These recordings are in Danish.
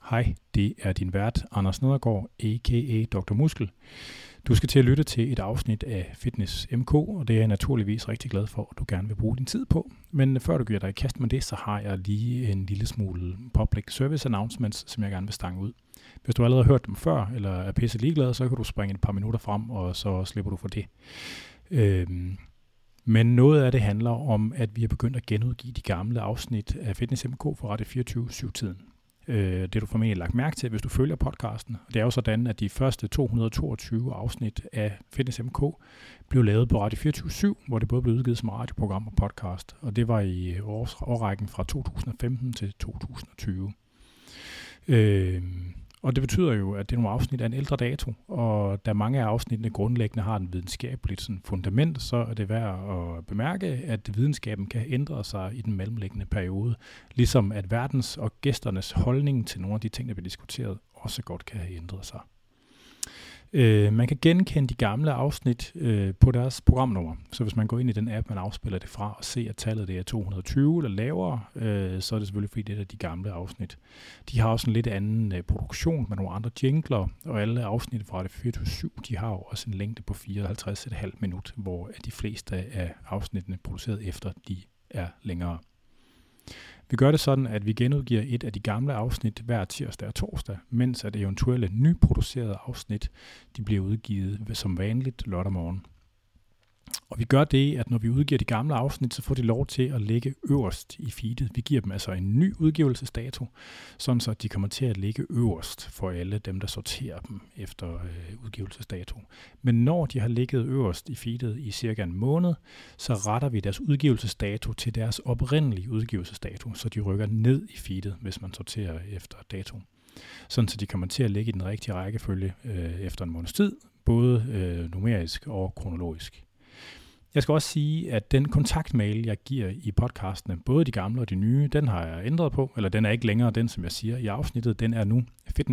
Hej, det er din vært, Anders Nedergaard, a.k.a. Dr. Muskel. Du skal til at lytte til et afsnit af Fitness MK, og det er jeg naturligvis rigtig glad for, at du gerne vil bruge din tid på. Men før du giver dig i kast med det, så har jeg lige en lille smule public service announcements, som jeg gerne vil stange ud. Hvis du allerede har hørt dem før, eller er pisse ligeglad, så kan du springe et par minutter frem, og så slipper du for det. Men noget af det handler om, at vi er begyndt at genudgive de gamle afsnit af Fitness MK for Radio 24/7-tiden. Det du formentlig lagt mærke til, hvis du følger podcasten. Det er jo sådan, at de første 222 afsnit af Fitness MK blev lavet på Radio 24/7, hvor det både blev udgivet som radioprogram og podcast. Og det var i årrækken fra 2015 til 2020. Og det betyder jo, at det er nogle afsnit af en ældre dato, og da mange af afsnittene grundlæggende har en videnskabeligt sådan fundament, så er det værd at bemærke, at videnskaben kan ændre sig i den mellemliggende periode, ligesom at verdens og gæsternes holdning til nogle af de ting, der bliver diskuteret, også godt kan have ændret sig. Man kan genkende de gamle afsnit på deres programnummer. Så hvis man går ind i den app, man afspiller det fra, og ser, at tallet det er 220 eller lavere, så er det selvfølgelig fordi, det er de gamle afsnit. De har også en lidt anden produktion med nogle andre jingler, og alle afsnit fra det 24/7, de har jo også en længde på 54,5 minut, hvor de fleste af afsnittene produceret efter, de er længere. Vi gør det sådan, at vi genudgiver et af de gamle afsnit hver tirsdag og torsdag, mens at eventuelle nyproducerede afsnit, de bliver udgivet som vanligt lørdag morgen. Og vi gør det, at når vi udgiver de gamle afsnit, så får de lov til at ligge øverst i feedet. Vi giver dem altså en ny udgivelsesdato, sådan så de kommer til at ligge øverst for alle dem, der sorterer dem efter udgivelsesdato. Men når de har ligget øverst i feedet i cirka en måned, så retter vi deres udgivelsesdato til deres oprindelige udgivelsesdato, så de rykker ned i feedet, hvis man sorterer efter dato. Sådan så de kommer til at ligge i den rigtige rækkefølge efter en måneds tid, både numerisk og kronologisk. Jeg skal også sige, at den kontaktmail, jeg giver i podcastene, både de gamle og de nye, den har jeg ændret på, eller den er ikke længere den, som jeg siger i afsnittet. Den er nu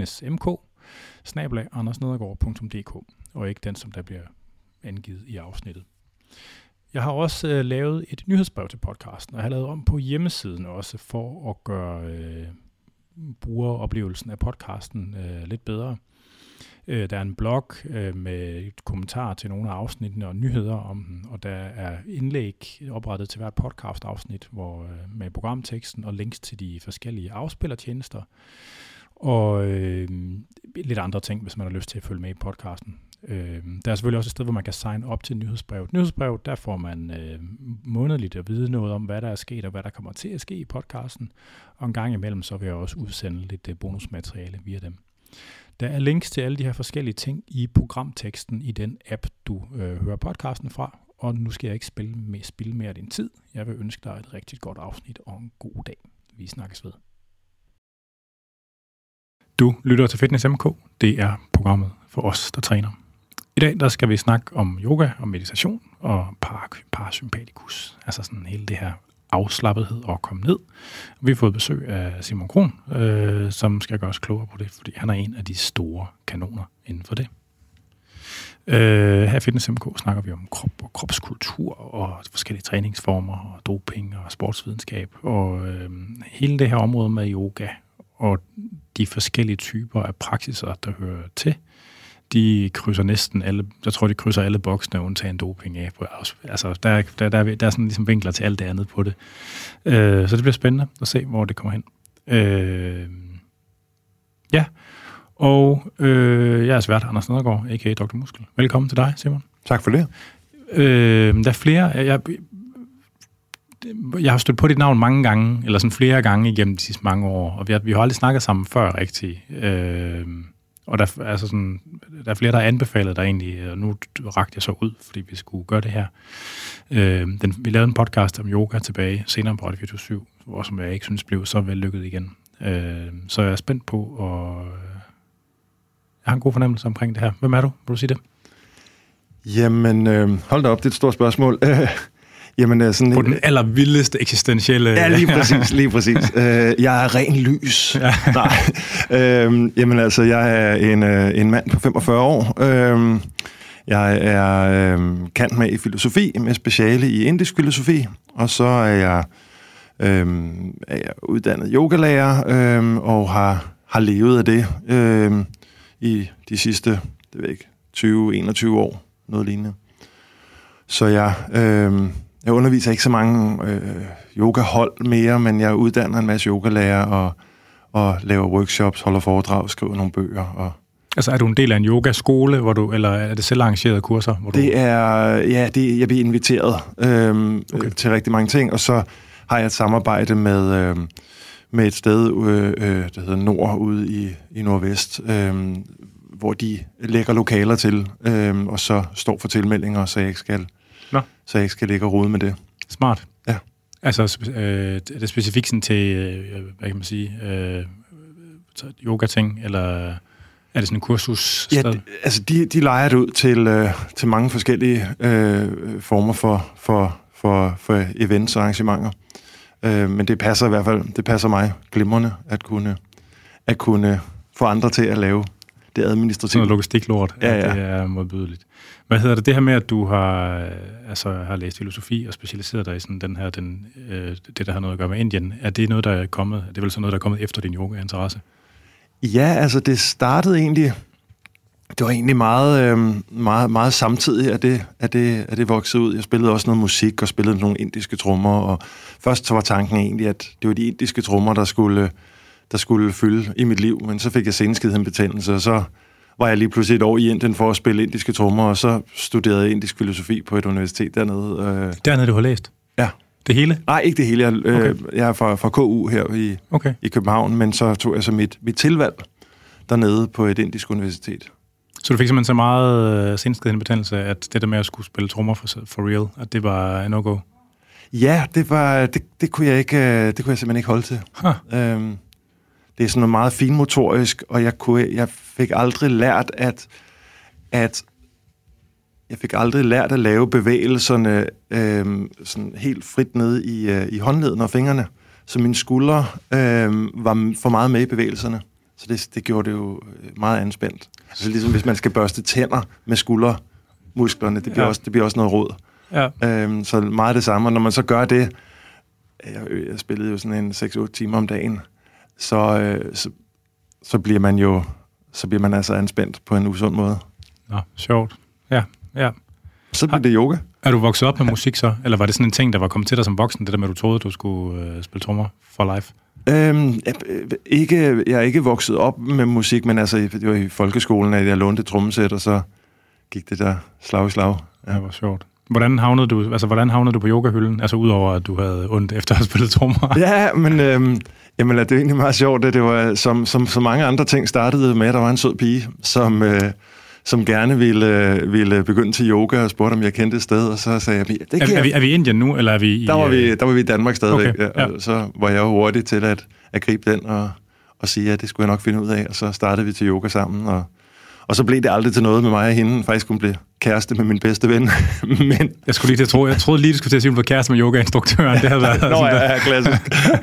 fitnessmk@andersnedergaard.dk, og ikke den, som der bliver angivet i afsnittet. Jeg har også lavet et nyhedsbrev til podcasten, og jeg har lavet om på hjemmesiden også, for at gøre brugeroplevelsen af podcasten lidt bedre. Der er en blog med kommentarer til nogle af afsnittene og nyheder om den, og der er indlæg oprettet til hvert podcast-afsnit med programteksten og links til de forskellige afspillertjenester, og lidt andre ting, hvis man har lyst til at følge med i podcasten. Der er selvfølgelig også et sted, hvor man kan signe op til nyhedsbrevet. Nyhedsbrevet, der får man månedligt at vide noget om, hvad der er sket og hvad der kommer til at ske i podcasten, og en gang imellem så vil jeg også udsende lidt bonusmateriale via dem. Der er links til alle de her forskellige ting i programteksten i den app, du hører podcasten fra. Og nu skal jeg ikke spille mere af din tid. Jeg vil ønske dig et rigtig godt afsnit og en god dag. Vi snakkes ved. Du lytter til Fitness MK. Det er programmet for os, der træner. I dag der skal vi snakke om yoga og meditation og parasympatikus. Altså sådan hele det her afslappethed og komme ned. Vi har fået besøg af Simon Kron, som skal gøre os klogere på det, fordi han er en af de store kanoner inden for det. Her i Fitness MK snakker vi om krop og kropskultur og forskellige træningsformer og doping og sportsvidenskab og hele det her område med yoga og de forskellige typer af praksiser, der hører til. De krydser næsten alle, jeg tror, de krydser alle boksene undtagen doping af. Altså, der er sådan ligesom vinkler til alt det andet på det. Så det bliver spændende at se, hvor det kommer hen. Ja, og jeg er svært Anders Nedergaard, a.k.a. Dr. Muskel. Velkommen til dig, Simon. Tak for det. Der er flere, jeg har stødt på dit navn mange gange, eller sådan flere gange igennem de sidste mange år, og vi har aldrig snakket sammen før rigtigt. Og der er flere, der har anbefalet dig egentlig, og nu rakte jeg så ud, fordi vi skulle gøre det her. Vi lavede en podcast om yoga tilbage, senere på Radio 24/7, som jeg ikke synes blev så vellykket igen. Så jeg er spændt på, og jeg har en god fornemmelse omkring det her. Hvem er du? Vil du sige det? Jamen, hold da op, det er et stort spørgsmål. Jamen, sådan på den allervildeste eksistentielle... Ja, lige præcis. Jeg er ren lys. Ja. Nej. Jamen altså, jeg er en mand på 45 år. Jeg er cand med i filosofi, med speciale i indisk filosofi. Og så er jeg uddannet yogalærer, og har har levet af det i de sidste, det ved jeg ikke, 20-21 år, noget lignende. Så jeg underviser ikke så mange yogahold mere, men jeg uddanner en masse yogalærer og laver workshops, holder foredrag, skriver nogle bøger. Og altså er du en del af en yogaskole, eller er det selv arrangerede kurser? Jeg bliver inviteret til rigtig mange ting, og så har jeg et samarbejde med et sted, der hedder Nord, ude i Nordvest, hvor de lægger lokaler til, og så står for tilmeldinger, så jeg ikke skal ligge og rode med det. Smart. Ja. Altså, er det specifikt sådan til, hvad kan man sige, yoga-ting, eller er det sådan en kursus? Ja, altså de lejer det ud til mange forskellige former for events og arrangementer. Men det passer i hvert fald, det passer mig glimrende at kunne få andre til at lave det administrative. Sådan noget logistiklort, ja. Det er modbydeligt. Hvad hedder det her med, at du har læst filosofi og specialiseret dig i sådan det, der har noget at gøre med Indien? Er det noget, der er kommet? Er det vel sådan noget, der er kommet efter din yoga-interesse? Ja, altså det startede egentlig. Det var egentlig meget samtidig, at det voksede ud. Jeg spillede også noget musik og spillede nogle indiske trommer, og først så var tanken egentlig, at det var de indiske trommer, der skulle fylde i mit liv, men så fik jeg seneskidhedbetændelse, og så var jeg lige pludselig et år i Indien for at spille indiske trommer, og så studerede jeg indisk filosofi på et universitet dernede. Dernede, du har læst? Ja. Det hele? Nej, ikke det hele. Jeg er fra KU her i København, men så tog jeg så mit tilvalg dernede på et indisk universitet. Så du fik simpelthen så meget seneskidhedbetændelse, at det der med at skulle spille trommer for real, at det var en no-go? Ja, det kunne jeg simpelthen ikke holde til. Det er sådan noget meget finmotorisk, og jeg fik aldrig lært at lave bevægelserne sådan helt frit nede i håndleden og fingrene. Så mine skuldre var for meget med i bevægelserne. Så det gjorde det jo meget anspændt. Så ligesom hvis man skal børste tænder med skuldermusklerne, det bliver også noget rod. Ja. Så meget det samme. Og når man så gør det, jeg spillede jo sådan en 6-8 timer om dagen, så bliver man altså anspændt på en usund måde. Nå, sjovt. Ja. Så bliver det yoga. Er du vokset op med musik så? Eller var det sådan en ting, der var kommet til dig som voksen, det der med, at du troede, du skulle spille trommer for life? Jeg er ikke vokset op med musik, men altså, det var i folkeskolen, at jeg lånte et trommesæt, og så gik det der slag i slag. Ja, det var sjovt. Hvordan havnede du på yogahylden? Altså udover, at du havde ondt efter at have spillet trommer? Ja, men jamen, det er egentlig meget sjovt. Det var, som så mange andre ting startede med, at der var en sød pige, som gerne ville begynde til yoga og spurgte, om jeg kendte et sted, og så sagde jeg, er vi i Indien nu, eller er vi i... Der var vi i Danmark stadigvæk, okay, ja. Og så var jeg hurtig til at gribe den og sige, at det skulle jeg nok finde ud af, og så startede vi til yoga sammen, og så blev det aldrig til noget med mig og hende. Faktisk hun blev kæreste med min bedste ven. Men jeg troede lige, du skulle til at sige, at hun var kæreste med yogainstruktøren. Det havde været Nå, ja, klassisk.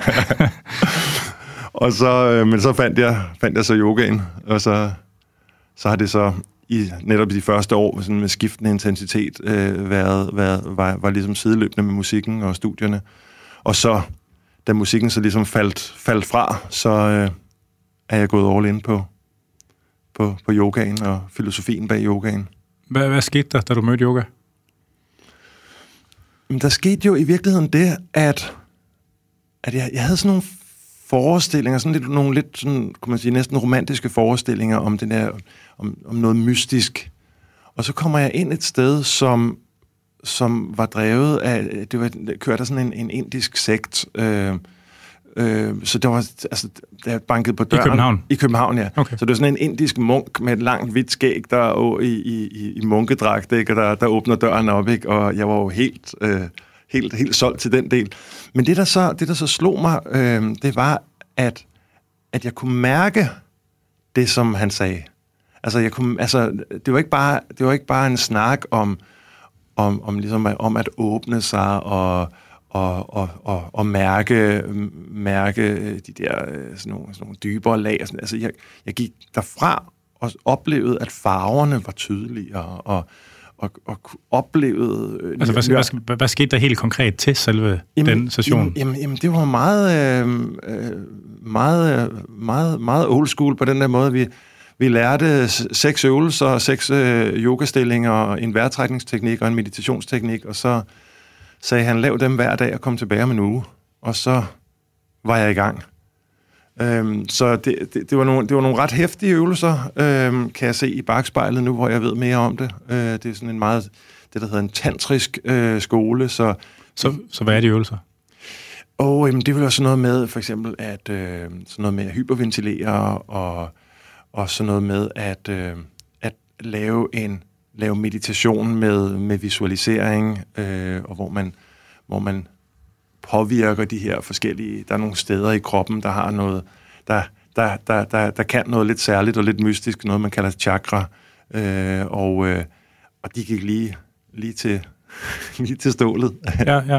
Og så, men så fandt jeg så yogaen, og så har det så netop i de første år sådan med skiftende intensitet var ligesom sideløbende med musikken og studierne. Og så, da musikken så ligesom faldt fra, så er jeg gået all in på yogaen og filosofien bag yogaen. Hvad skete der, da du mødte yoga? Der skete jo i virkeligheden det, at jeg havde sådan nogle forestillinger, nogle lidt sådan, kunne man sige, næsten romantiske forestillinger om den der, om noget mystisk. Og så kommer jeg ind et sted, som var drevet af, kørte sådan en indisk sekt. Så det var, altså, der bankede på døren. I København? I København, ja. Okay. Så det var sådan en indisk munk med et langt hvidt skæg, der i munkedragt, ikke? Og der åbner døren op, ikke? Og jeg var jo helt solgt til den del. Men det der så slog mig, det var, at jeg kunne mærke det, som han sagde. Altså, det var ikke bare en snak om at åbne sig og mærke de der sådan nogle dybere lag. Altså, jeg gik derfra og oplevede, at farverne var tydeligere, oplevet... hvad skete der helt konkret til selve den session? Jamen, det var meget old school på den der måde. Vi lærte 6 øvelser, 6 yogastillinger, en vejrtrækningsteknik og en meditationsteknik, og så sagde han, lav dem hver dag og kom tilbage om en uge. Og så var jeg i gang. Så det var nogle ret heftige øvelser, kan jeg se i bakspejlet nu, hvor jeg ved mere om det. Det er sådan en meget, det der hedder en tantrisk skole. Så hvad er de øvelser? Det vil være sådan noget med, for eksempel, sådan noget med at hyperventilere, og sådan noget med at lave meditation med visualisering, og hvor man påvirker de her forskellige... Der er nogle steder i kroppen, der har noget... Der kan noget lidt særligt og lidt mystisk, noget man kalder chakra. Og de gik lige til stålet. Ja.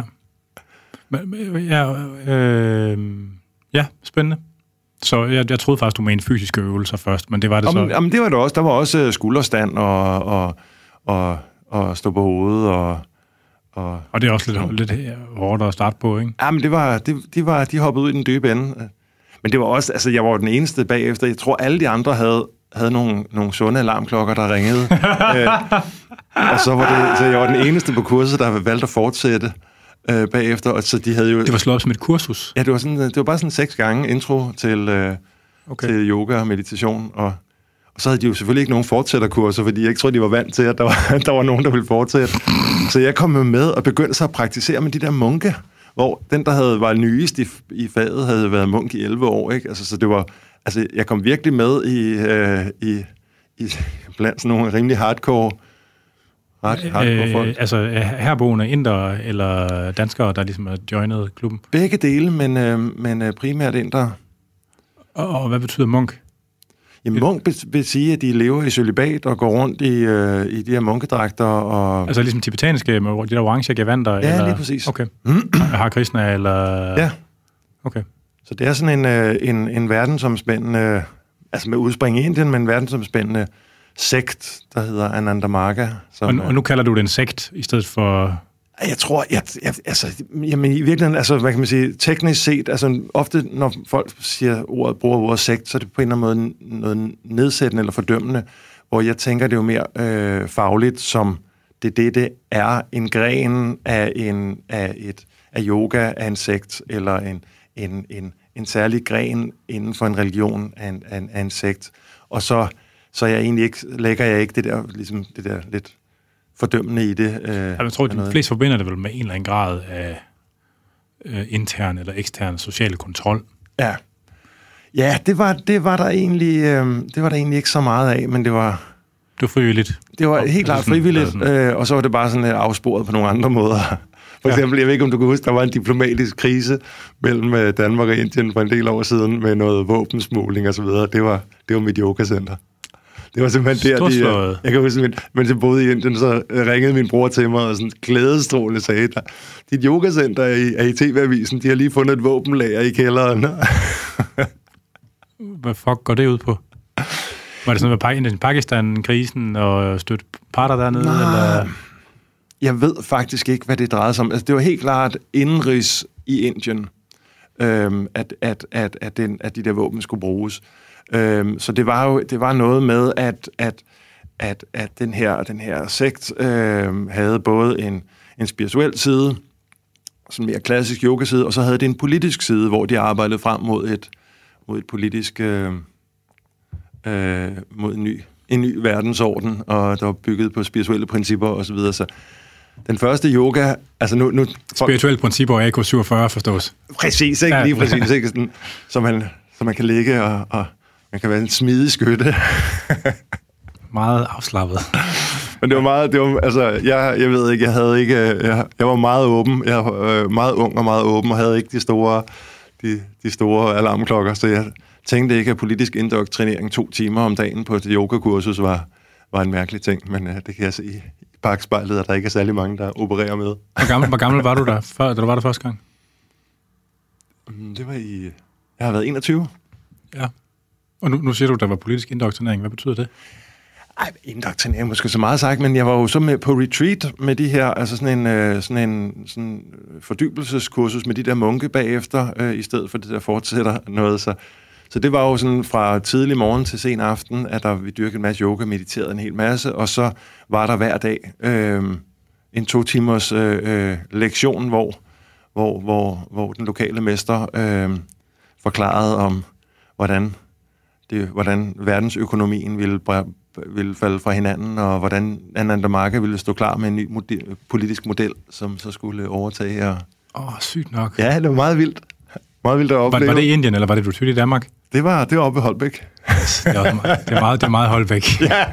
Ja, spændende. Så jeg troede faktisk, du mente fysiske øvelser først, men det var det så... Jamen, det var det også. Der var også skulderstand og stå på hovedet og det er også lidt hårdt at starte på, ikke? Jamen, de hoppede ud i den dybe ende. Men det var også... Altså, jeg var den eneste bagefter. Jeg tror, alle de andre havde nogle sunde alarmklokker, der ringede. Og så jeg var den eneste på kurset, der valgte at fortsætte bagefter. Og så de havde jo... Det var slået op som et kursus? Ja, det var bare sådan 6 gange intro til yoga og meditation. Og så havde de jo selvfølgelig ikke nogen fortsætterkurser, fordi jeg ikke tror, de var vant til, at der var nogen, der ville fortsætte. Så jeg kom med og begyndte så at praktisere med de der munke, hvor den, der var nyest i faget, havde været munk i 11 år, ikke? Altså, så det var... Altså, jeg kom virkelig med i blandt sådan nogle rimelig hardcore folk. Altså herboende indere eller danskere, der ligesom har joinet klubben? Begge dele, men primært indere. Og hvad betyder munk? Jamen, munk vil sige, at de lever i cølibat og går rundt i de her munkedragter. Og... Altså ligesom tibetanske med de der orange gevanter? Ja, eller... lige præcis. Okay. Har Krishna eller... Ja. Okay. Så det er sådan en verdensomspændende, altså med udspring i Indien, men en verdensomspændende sekt, der hedder Ananda Marga. Og nu kalder du det en sekt i stedet for... Jeg tror, jamen i virkeligheden, altså hvad kan man sige, teknisk set, altså ofte når folk bruger ordet sekt, så er det på en eller anden måde noget nedsættende eller fordømmende, hvor jeg tænker det jo mere fagligt som det er en gren af yoga, af en sekt, eller en særlig gren inden for en religion af en sekt. Og så lægger jeg ikke det der lidt fordømmende i det. Jeg tror, at de fleste forbinder det vel med en eller anden grad af intern eller ekstern social kontrol. Ja. Ja, det var der egentlig ikke så meget af, men det var frivilligt. Det var helt klart frivilligt, og så var det bare sådan afsporet på nogle andre måder. For eksempel, jeg ved ikke, om du kan huske, der var en diplomatisk krise mellem Danmark og Indien for en del år siden med noget våbensmugling og så videre. Det var mit yogacenter. Det var simpelthen der, jeg kan huske, mens jeg boede i Indien, så ringede min bror til mig og sådan glædestrålende sagde, dit yogacenter er i TV-avisen, de har lige fundet et våbenlager i kælderen. Hvad fuck går det ud på? Var det sådan med Pakistan-krisen og støtte parter dernede? Eller? Jeg ved faktisk ikke, hvad det drejede sig om. Altså, det var helt klart indenrigs i Indien, at de der våben skulle bruges. Så det var noget med, at den her sekt havde både en spirituel side, sådan mere klassisk yoga-side, og så havde det en politisk side, hvor de arbejdede frem mod et politisk mod en ny verdensorden, og der var bygget på spirituelle principper og så videre. Så den første yoga, altså nu spirituelle principper og AK47 forstås. Præcis, ikke? Lige præcis, ikke? Sådan, så man kan ligge og man kan være en smidig skytte. Meget afslappet. Men det var altså, jeg ved ikke, jeg var meget åben, jeg var meget ung og meget åben, og havde ikke de store alarmklokker, så jeg tænkte ikke, at politisk indoktrinering 2 timer om dagen på et yogakursus var en mærkelig ting, men det kan jeg se i bakspejlet, at der ikke er særlig mange, der opererer med. Hvor gammel var du der, da du var der første gang? Det var jeg har været 21. Ja. Og nu siger du, at der var politisk indoktrinering. Hvad betyder det? indoktrinering måske så meget sagt, men jeg var jo så med på retreat med de her, altså sådan en fordybelseskursus med de der munke bagefter, i stedet for det der fortsætter noget. Så det var jo sådan fra tidlig morgen til sen aften, at vi dyrkede en masse yoga, mediterede en hel masse, og så var der hver dag en 2 timers lektion, hvor den lokale mester forklarede om, hvordan verdensøkonomien ville falde fra hinanden, og hvordan Anna Marke ville stå klar med en ny politisk model, som så skulle overtage. Sygt nok. Ja, det var meget vildt. Meget vildt at opleve. Var det i Indien, eller var det retreat i Danmark? Det var oppe ved Holbæk. Yes, det er meget Holbæk. Ja.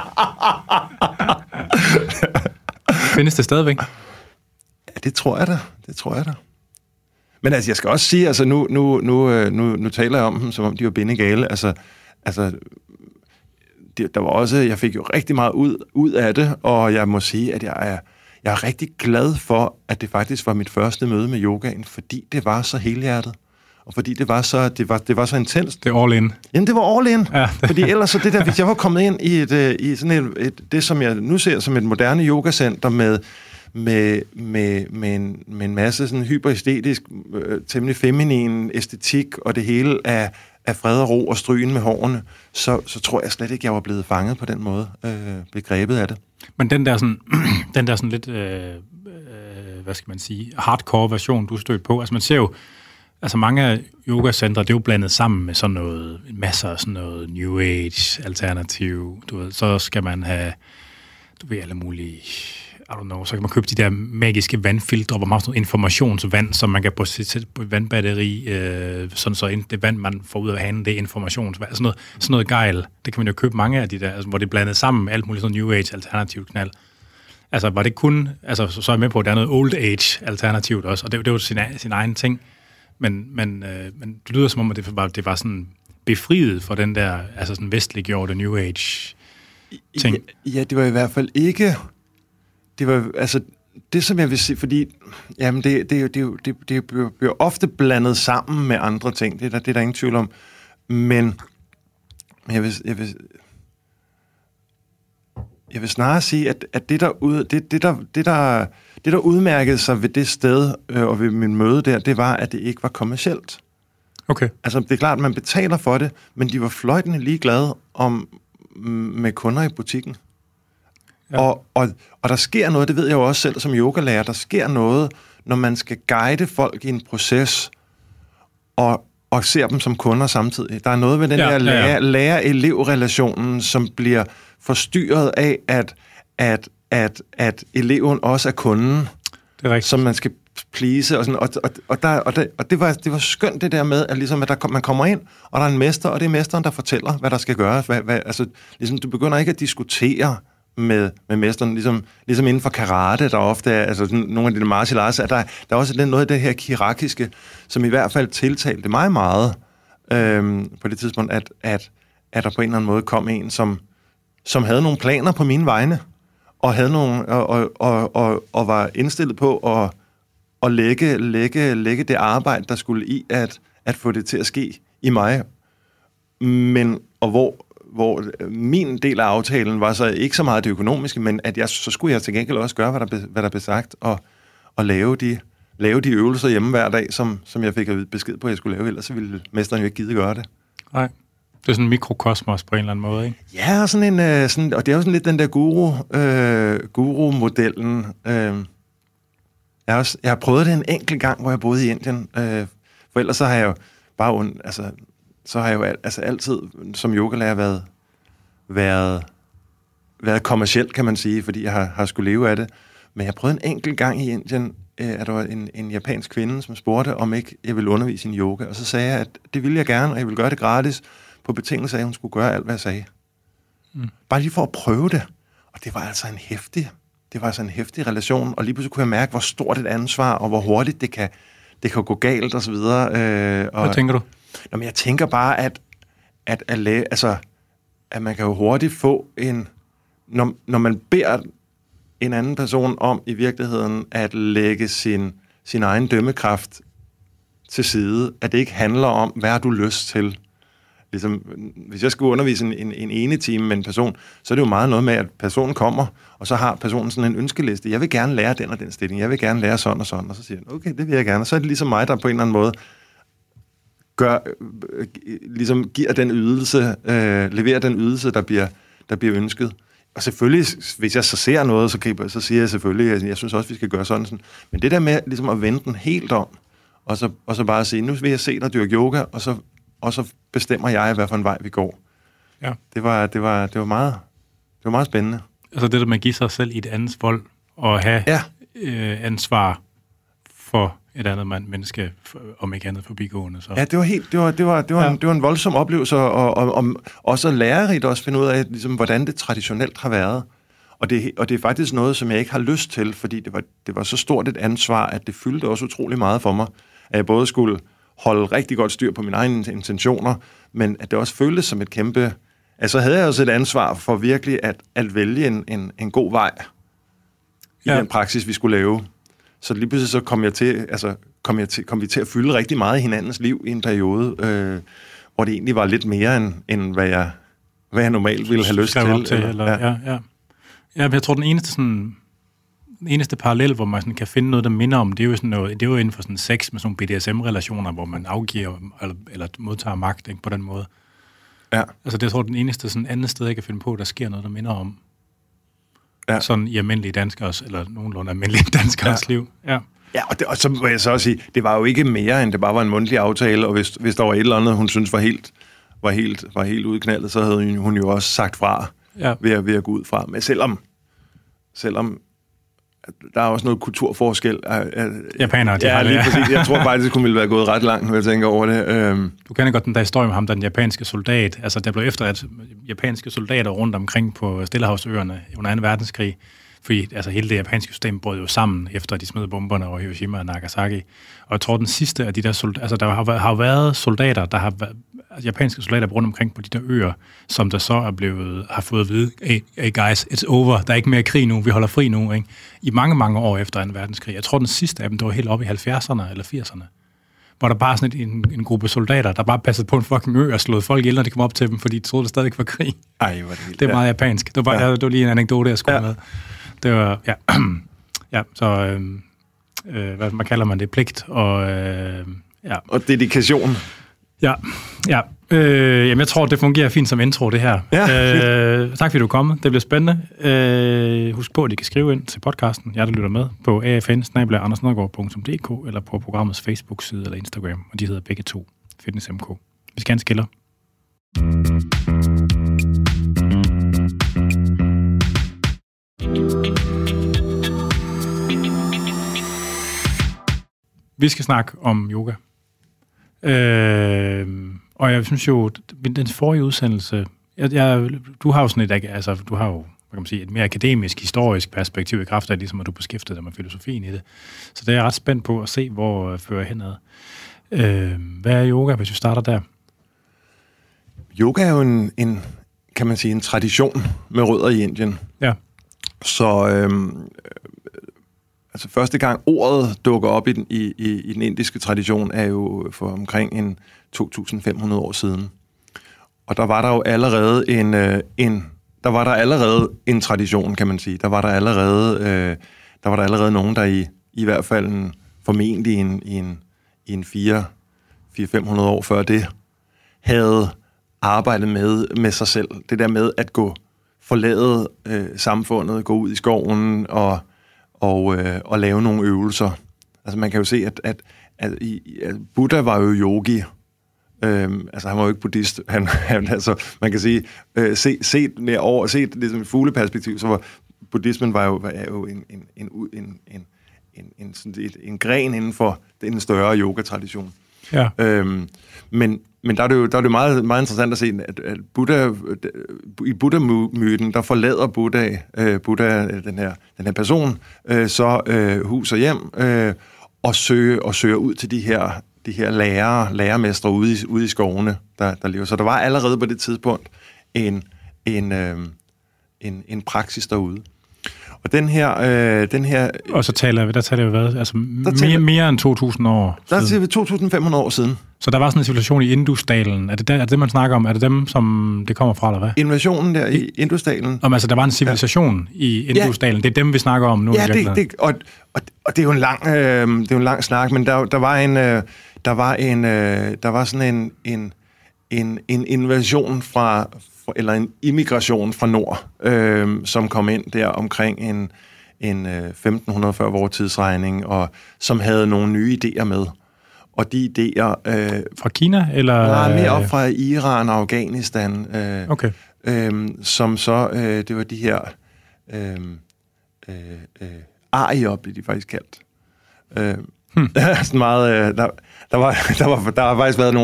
Findes det stadigvæk? Ja, det tror jeg da. Men altså, jeg skal også sige, altså nu taler jeg om dem, som om de var bindegale. Altså der var også, jeg fik jo rigtig meget ud af det, og jeg må sige, at jeg er rigtig glad for, at det faktisk var mit første møde med yogaen, fordi det var så helhjertet. Og fordi det var så intenst. Det er all in. Jamen, det var all in. Ja. Fordi ellers så det der, hvis jeg var kommet ind i sådan det, som jeg nu ser som et moderne yogacenter med en masse sådan hyperæstetisk, temmelig feminin æstetik, og det hele af fred og ro og strygen med hårene, så tror jeg slet ikke, jeg var blevet fanget på den måde, begrebet af det. Men den der sådan lidt, hvad skal man sige, hardcore version, du stødte på, altså man ser jo, altså mange af yogacentre, det er jo blandet sammen med sådan noget, masser af sådan noget New Age, alternativ, du ved, så skal man have, du ved, alle mulige, I don't know, så kan man købe de der magiske vandfiltre, hvor man har sådan noget informationsvand, som man kan sætte på et vandbatteri, sådan så det vand, man får ud af hanen, det er informationsvand, sådan noget gejl, det kan man jo købe mange af de der, altså, hvor det er blandet sammen med alt muligt sådan New Age, alternativ knald. Altså, var det kun, altså, så er jeg med på, at der er noget Old Age alternativt også, og det er jo sin egen ting. Men det lyder som om, at det var sådan befriet for den der, altså sådan vestliggjorte New Age ting. Ja, det var i hvert fald ikke. Det var altså det, som jeg vil sige, fordi jamen det bliver ofte blandet sammen med andre ting. Det er der ingen tvivl om. Men jeg vil snarere sige, at det der udmærkede sig ved det sted og ved min møde der, det var, at det ikke var kommercielt. Okay. Altså, det er klart, at man betaler for det, men de var fløjtende ligeglade med kunder i butikken. Ja. Og der sker noget, det ved jeg jo også selv som yogalærer, der sker noget, når man skal guide folk i en proces, og ser dem som kunder samtidig. Der er noget ved den der lærer-elev-relationen, som bliver forstyrret af, at eleven også er kunden, som man skal please, og sådan, og det var skønt det der med, at ligesom at man kommer ind, og der er en mester, og det er mesteren, der fortæller, hvad der skal gøres. Altså, ligesom, du begynder ikke at diskutere med mesteren, ligesom inden for karate, der ofte er, altså nogle af de martial arts, der er også noget af det her hierarkiske, som i hvert fald tiltalte mig meget på det tidspunkt, at der på en eller anden måde kom en, som havde nogle planer på mine vegne, og havde nogle og var indstillet på at lægge det arbejde, der skulle i at få det til at ske i mig. Men hvor min del af aftalen var så ikke så meget det økonomiske, men at så skulle jeg til gengæld også gøre, hvad der blev sagt, og lave de øvelser hjemme hver dag, som jeg fik besked på, at jeg skulle lave, ellers så ville mesteren jo ikke gide gøre det. Nej. Det er sådan en mikrokosmos på en eller anden måde, ikke? Ja, og og det er jo sådan lidt den der guru-modellen. Jeg har prøvet det en enkelt gang, hvor jeg boede i Indien. For ellers så har jeg jo bare altid som yogalærer været kommercielt, kan man sige, fordi jeg har skulle leve af det. Men jeg prøvede en enkelt gang i Indien, at der var en japansk kvinde, som spurgte, om ikke jeg ville undervise i yoga. Og så sagde jeg, at det ville jeg gerne, og jeg ville gøre det gratis, på betingelse af, at hun skulle gøre alt, hvad jeg sagde. Bare lige for at prøve det. Og det var altså en heftig relation, og lige pludselig kunne jeg mærke, hvor stort et ansvar, og hvor hurtigt det kan gå galt, og så videre. Hvad tænker du? Men jeg tænker bare, at man kan jo hurtigt få når man beder en anden person om i virkeligheden at lægge sin egen dømmekraft til side, at det ikke handler om, hvad har du lyst til, ligesom, hvis jeg skulle undervise en ene time med en person, så er det jo meget noget med, at personen kommer, og så har personen sådan en ønskeliste. Jeg vil gerne lære den og den stilling. Jeg vil gerne lære sådan og sådan. Og så siger han, okay, det vil jeg gerne. Og så er det ligesom mig, der på en eller anden måde ligesom giver den ydelse, leverer den ydelse, der bliver ønsket. Og selvfølgelig, hvis jeg så ser noget, så siger jeg selvfølgelig, at jeg synes også, vi skal gøre sådan. Men det der med ligesom at vende den helt om, og så bare sige, nu vil jeg se dig dyrke yoga, og så bestemmer jeg, hvad for en vej vi går. Ja. Det var meget spændende. Altså det der med at give sig selv i et andets vold, og have ansvar for et andet menneske, om ikke andet forbigående. Så. Ja, det var en voldsom oplevelse, og også lærerigt også finde ud af, ligesom, hvordan det traditionelt har været. Og det er faktisk noget, som jeg ikke har lyst til, fordi det var så stort et ansvar, at det fyldte også utrolig meget for mig, at jeg både skulle holde rigtig godt styr på mine egne intentioner, men at det også føltes som et kæmpe... Altså havde jeg også et ansvar for virkelig at vælge en god vej i den praksis, vi skulle lave. Så lige pludselig så kom vi til at fylde rigtig meget i hinandens liv i en periode, hvor det egentlig var lidt mere, end hvad jeg normalt ville have lyst til. Ja, jeg tror, den eneste parallel, hvor man sådan kan finde noget, der minder om, det er jo sådan noget, det er jo inden for sådan sex med sådan nogle BDSM-relationer, hvor man afgiver eller modtager magt, ikke, på den måde. Ja. Altså det tror jeg, den eneste sådan andet sted, jeg kan finde på, der sker noget, der minder om sådan i almindelige danskers, eller nogenlunde almindelige danskers liv. Ja. Ja, og så må jeg så også sige, det var jo ikke mere, end det bare var en mundtlig aftale, og hvis der var et eller andet, hun synes var helt udknaldet, så havde hun jo også sagt fra ved at gå ud fra. Men selvom der er også noget kulturforskel. Japanere, de har lige præcis. Jeg tror faktisk, det kunne være gået ret langt, når jeg tænker over det. Du kender godt den der historie med ham, den japanske soldat. Altså, der blev efterladt japanske soldater rundt omkring på Stillehavsøerne under 2. verdenskrig. Fordi altså, hele det japanske system brød jo sammen, efter de smed bomberne over Hiroshima og Nagasaki. Og jeg tror, den sidste af de der soldater... Altså, der har været soldater, der har været... japanske soldater rundt omkring på de der øer, som der så har fået at vide, hey guys, it's over, der er ikke mere krig nu, vi holder fri nu, ikke? I mange, mange år efter 2. verdenskrig. Jeg tror, den sidste af dem, der var helt oppe i 70'erne eller 80'erne, hvor der bare sådan en gruppe soldater, der bare passede på en fucking ø og slået folk ihjel, når de kom op til dem, fordi de troede, det stadig var krig. Ej, hvor det det er meget japansk. Det var lige en anekdote, jeg skulle med. Det var, så hvad man kalder man det, pligt og og dedikation. Ja. Jamen, jeg tror, det fungerer fint som intro, det her. Ja, tak fordi du er kommet. Det bliver spændende. Husk på, at I kan skrive ind til podcasten, jeg der lytter med, på afn@andersnedergaard.dk eller på programmets Facebook-side eller Instagram, og de hedder begge to Fitness MK. Vi skal have en skiller. Vi skal snakke om yoga. Og jeg synes jo, den forrige udsendelse, du har jo sådan du har jo, hvad kan man sige, et mere akademisk, historisk perspektiv i kraft af, ligesom at du beskæftiger dig med filosofien i det. Så det er jeg ret spændt på at se, hvor fører henad. Hvad er yoga, hvis vi starter der? Yoga er jo en kan man sige, en tradition med rødder i Indien. Ja. Så altså første gang ordet dukker op i den indiske tradition er jo for omkring 2.500 år siden. Og der var der jo allerede en tradition, kan man sige. Der var der allerede nogen, der i hvert fald formentlig i en 400-500 år før det, havde arbejdet med sig selv. Det der med at forlade samfundet, gå ud i skoven og lave nogle øvelser. Altså man kan jo se, at Buddha var jo yogi. Altså han var jo ikke buddhist. Altså man kan sige, set ligesom et fugleperspektiv, så var buddhismen var jo en gren inden for den større yoga-tradition. Ja. Men der er det meget, meget interessant at se, at Buddha, i Buddha-myten, der forlader Buddha den her person, hus og hjem, og søger ud til de her lærermestre ude i skovene, der lever. Så der var allerede på det tidspunkt en praksis derude. Og den her... Og så taler vi hvad? Altså mere end 2.000 år siden? Der siger vi 2.500 år siden. Så der var sådan en civilisation i Indusdalen. Er det, man snakker om? Er det dem, som det kommer fra, eller hvad? Invasionen der i Indusdalen. Altså, der var en civilisation i Indusdalen. Det er dem, vi snakker om nu. Ja, og det er jo en lang snak, men der var sådan en invasion eller en immigration fra nord, som kom ind der omkring en 1500 før vores tidsregning, og som havde nogle nye idéer med. Og de idéer... fra Kina, eller...? Nej, mere op fra Iran og Afghanistan. Okay. Som så... det var de her... Arier, blev de faktisk kaldt. Sådan meget... Der har faktisk været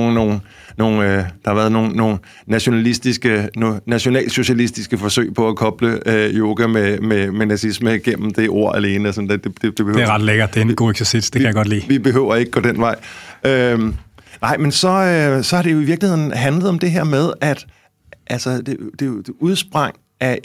nogle nationalsocialistiske forsøg på at koble yoga med nazisme gennem det ord alene. Sådan, det er ret lækkert. Det er en god eksercits. Det kan jeg godt lide. Vi behøver ikke gå den vej. Nej, men så har det jo i virkeligheden handlet om det her med, at altså, det udsprang af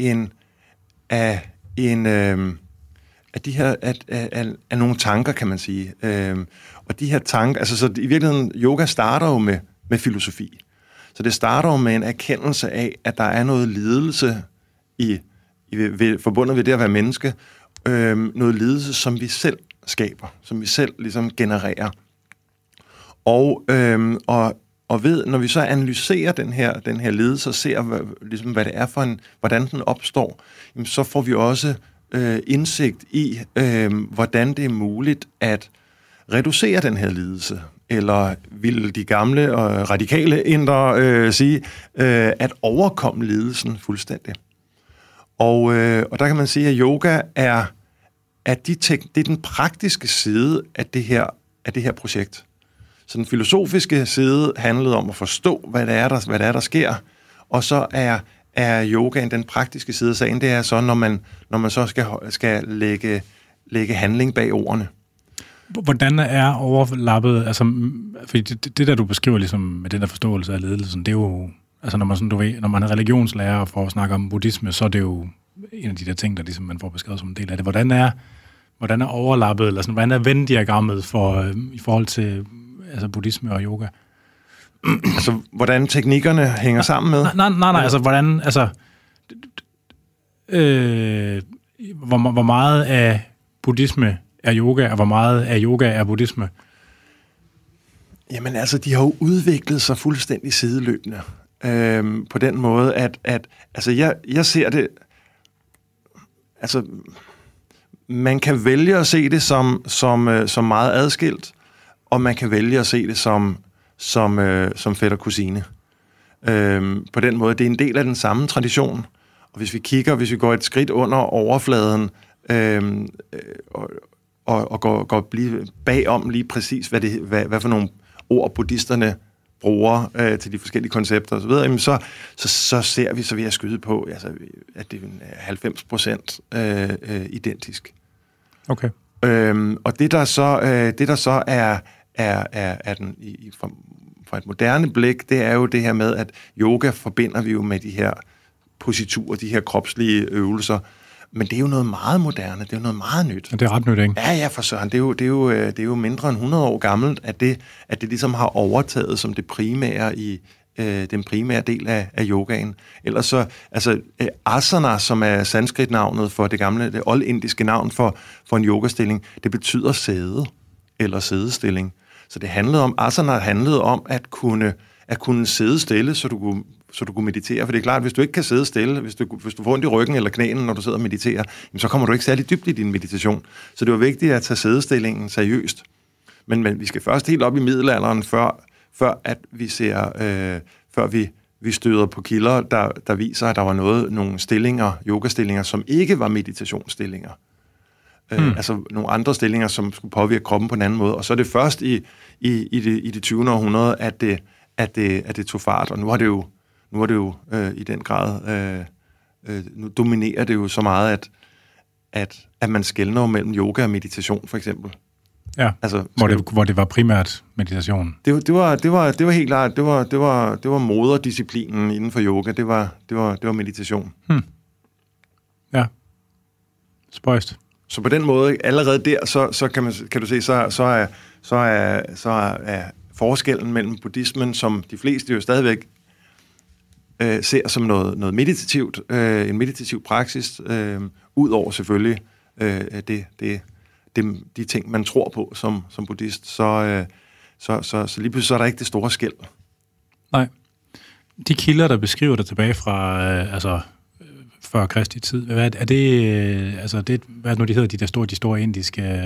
af nogle tanker, kan man sige. Og de her tanker, altså så i virkeligheden, yoga starter jo med filosofi. Så det starter jo med en erkendelse af, at der er noget lidelse forbundet ved det at være menneske. Noget lidelse, som vi selv skaber, som vi selv ligesom genererer. Og ved, når vi så analyserer den her lidelse og ser, ligesom, hvad det er hvordan den opstår, jamen, så får vi også indsigt i, hvordan det er muligt at reducere den her lidelse, eller vil de gamle og radikale indre sige, at overkomme lidelsen fuldstændig. Og der kan man sige, at yoga er det er den praktiske side af det her projekt. Så den filosofiske side handlede om at forstå, hvad det er, der sker, og så er yogaen den praktiske side af sagen, det er så, når man så skal lægge handling bag ordene. Hvordan er overlappet, altså, fordi det der, du beskriver ligesom med den der forståelse af ledelsen, det er jo, altså når man er religionslærer og får at snakke om buddhisme, så er det jo en af de der ting, der ligesom man får beskrevet som en del af det. Hvordan er overlappet, eller sådan, hvordan er Venn-diagrammet i forhold til altså buddhisme og yoga? Altså, hvordan teknikkerne hænger sammen med? Nej, altså, hvordan, altså, hvor meget af buddhisme er yoga, og hvor meget af yoga er buddhisme? Jamen, altså, de har jo udviklet sig fuldstændig sideløbende. På den måde, at altså, jeg ser det, altså, man kan vælge at se det som meget adskilt, og man kan vælge at se det som fætter kusine. På den måde, det er en del af den samme tradition. Og hvis vi går et skridt under overfladen, og går bagom lige præcis, hvad for nogle ord buddhisterne bruger til de forskellige koncepter osv., så ser vi, så vil jeg skyde på, altså, at det er 90% identisk. Okay. Og det der så er den fra et moderne blik, det er jo det her med, at yoga forbinder vi jo med de her positurer, de her kropslige øvelser. Men det er jo noget meget moderne, det er jo noget meget nyt. Ja, det er ret nyt, ikke? Ja, for søren. Det er jo mindre end 100 år gammelt, at det ligesom har overtaget som det primære i den primære del af yogaen. Ellers så, altså asana, som er sanskrit-navnet for det oldindiske navn for en yogastilling, det betyder sæde eller sædestilling. Så det asana handlede om at kunne sidde stille, så du kunne meditere. For det er klart, at hvis du ikke kan sidde stille, hvis du får ondt i ryggen eller knæene, når du sidder og mediterer, så kommer du ikke særlig dybt i din meditation. Så det var vigtigt at tage sædestillingen seriøst. Men vi skal først helt op i middelalderen, før at vi ser, før vi støder på kilder, der viser, at der var nogle stillinger, yogastillinger, som ikke var meditationsstillinger. Altså nogle andre stillinger, som skulle påvirke kroppen på en anden måde. Og så er det først i det 20. århundrede, at det tog fart. Og nu er det jo i den grad, nu dominerer det jo så meget, at man skelner mellem yoga og meditation, for eksempel. Ja, altså, hvor det var primært meditation. Det var helt klart, det var moderdisciplinen inden for yoga, det var meditation. Ja. Spøjst. Så på den måde, allerede der, så kan du se, så er forskellen mellem buddhismen, som de fleste jo stadigvæk ser som noget meditativt, en meditativ praksis, ud over selvfølgelig de ting, man tror på som buddhist, så lige pludselig så er der ikke det store skel. Nej. De kilder, der beskriver det tilbage fra før Kristi tid, hvad er det, hvad er det nu, de hedder, de store indiske,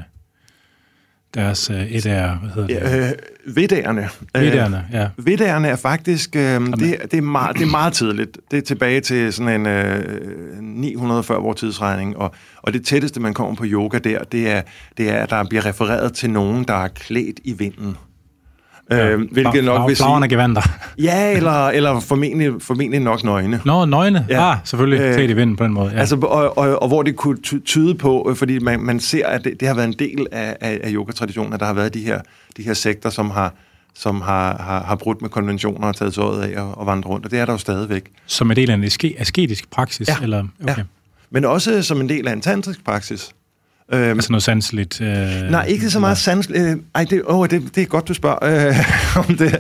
deres edaer, hvad hedder det? Vedderne. Vedderne, ja. Vedderne er faktisk, det er meget tidligt. Det er tilbage til sådan en 900 før vores tidsregning, og det tætteste, man kommer på yoga der, det er, at der bliver refereret til nogen, der er klædt i vinden. Hvilket nok vil sige... gevanter. Ja, eller formentlig nok nøgne. Nå, nøgne? Ja. Selvfølgelig klædt i vinden på den måde. Ja. Altså, og hvor det kunne tyde på, fordi man ser, at det har været en del af yogatraditionen, at der har været de her sekter, som har brudt med konventioner og taget tøjet af og vandret rundt, og det er der jo stadigvæk. Som en del af en asketisk praksis? Ja, eller? Okay. Ja. Men også som en del af en tantrisk praksis. Altså noget sanseligt? Nej, ikke så meget sanseligt. Det er godt, du spørger om det.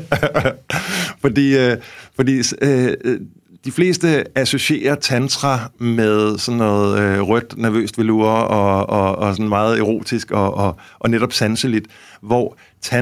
fordi de fleste associerer tantra med sådan noget rødt, nervøst velure og sådan meget erotisk og netop sanseligt, hvor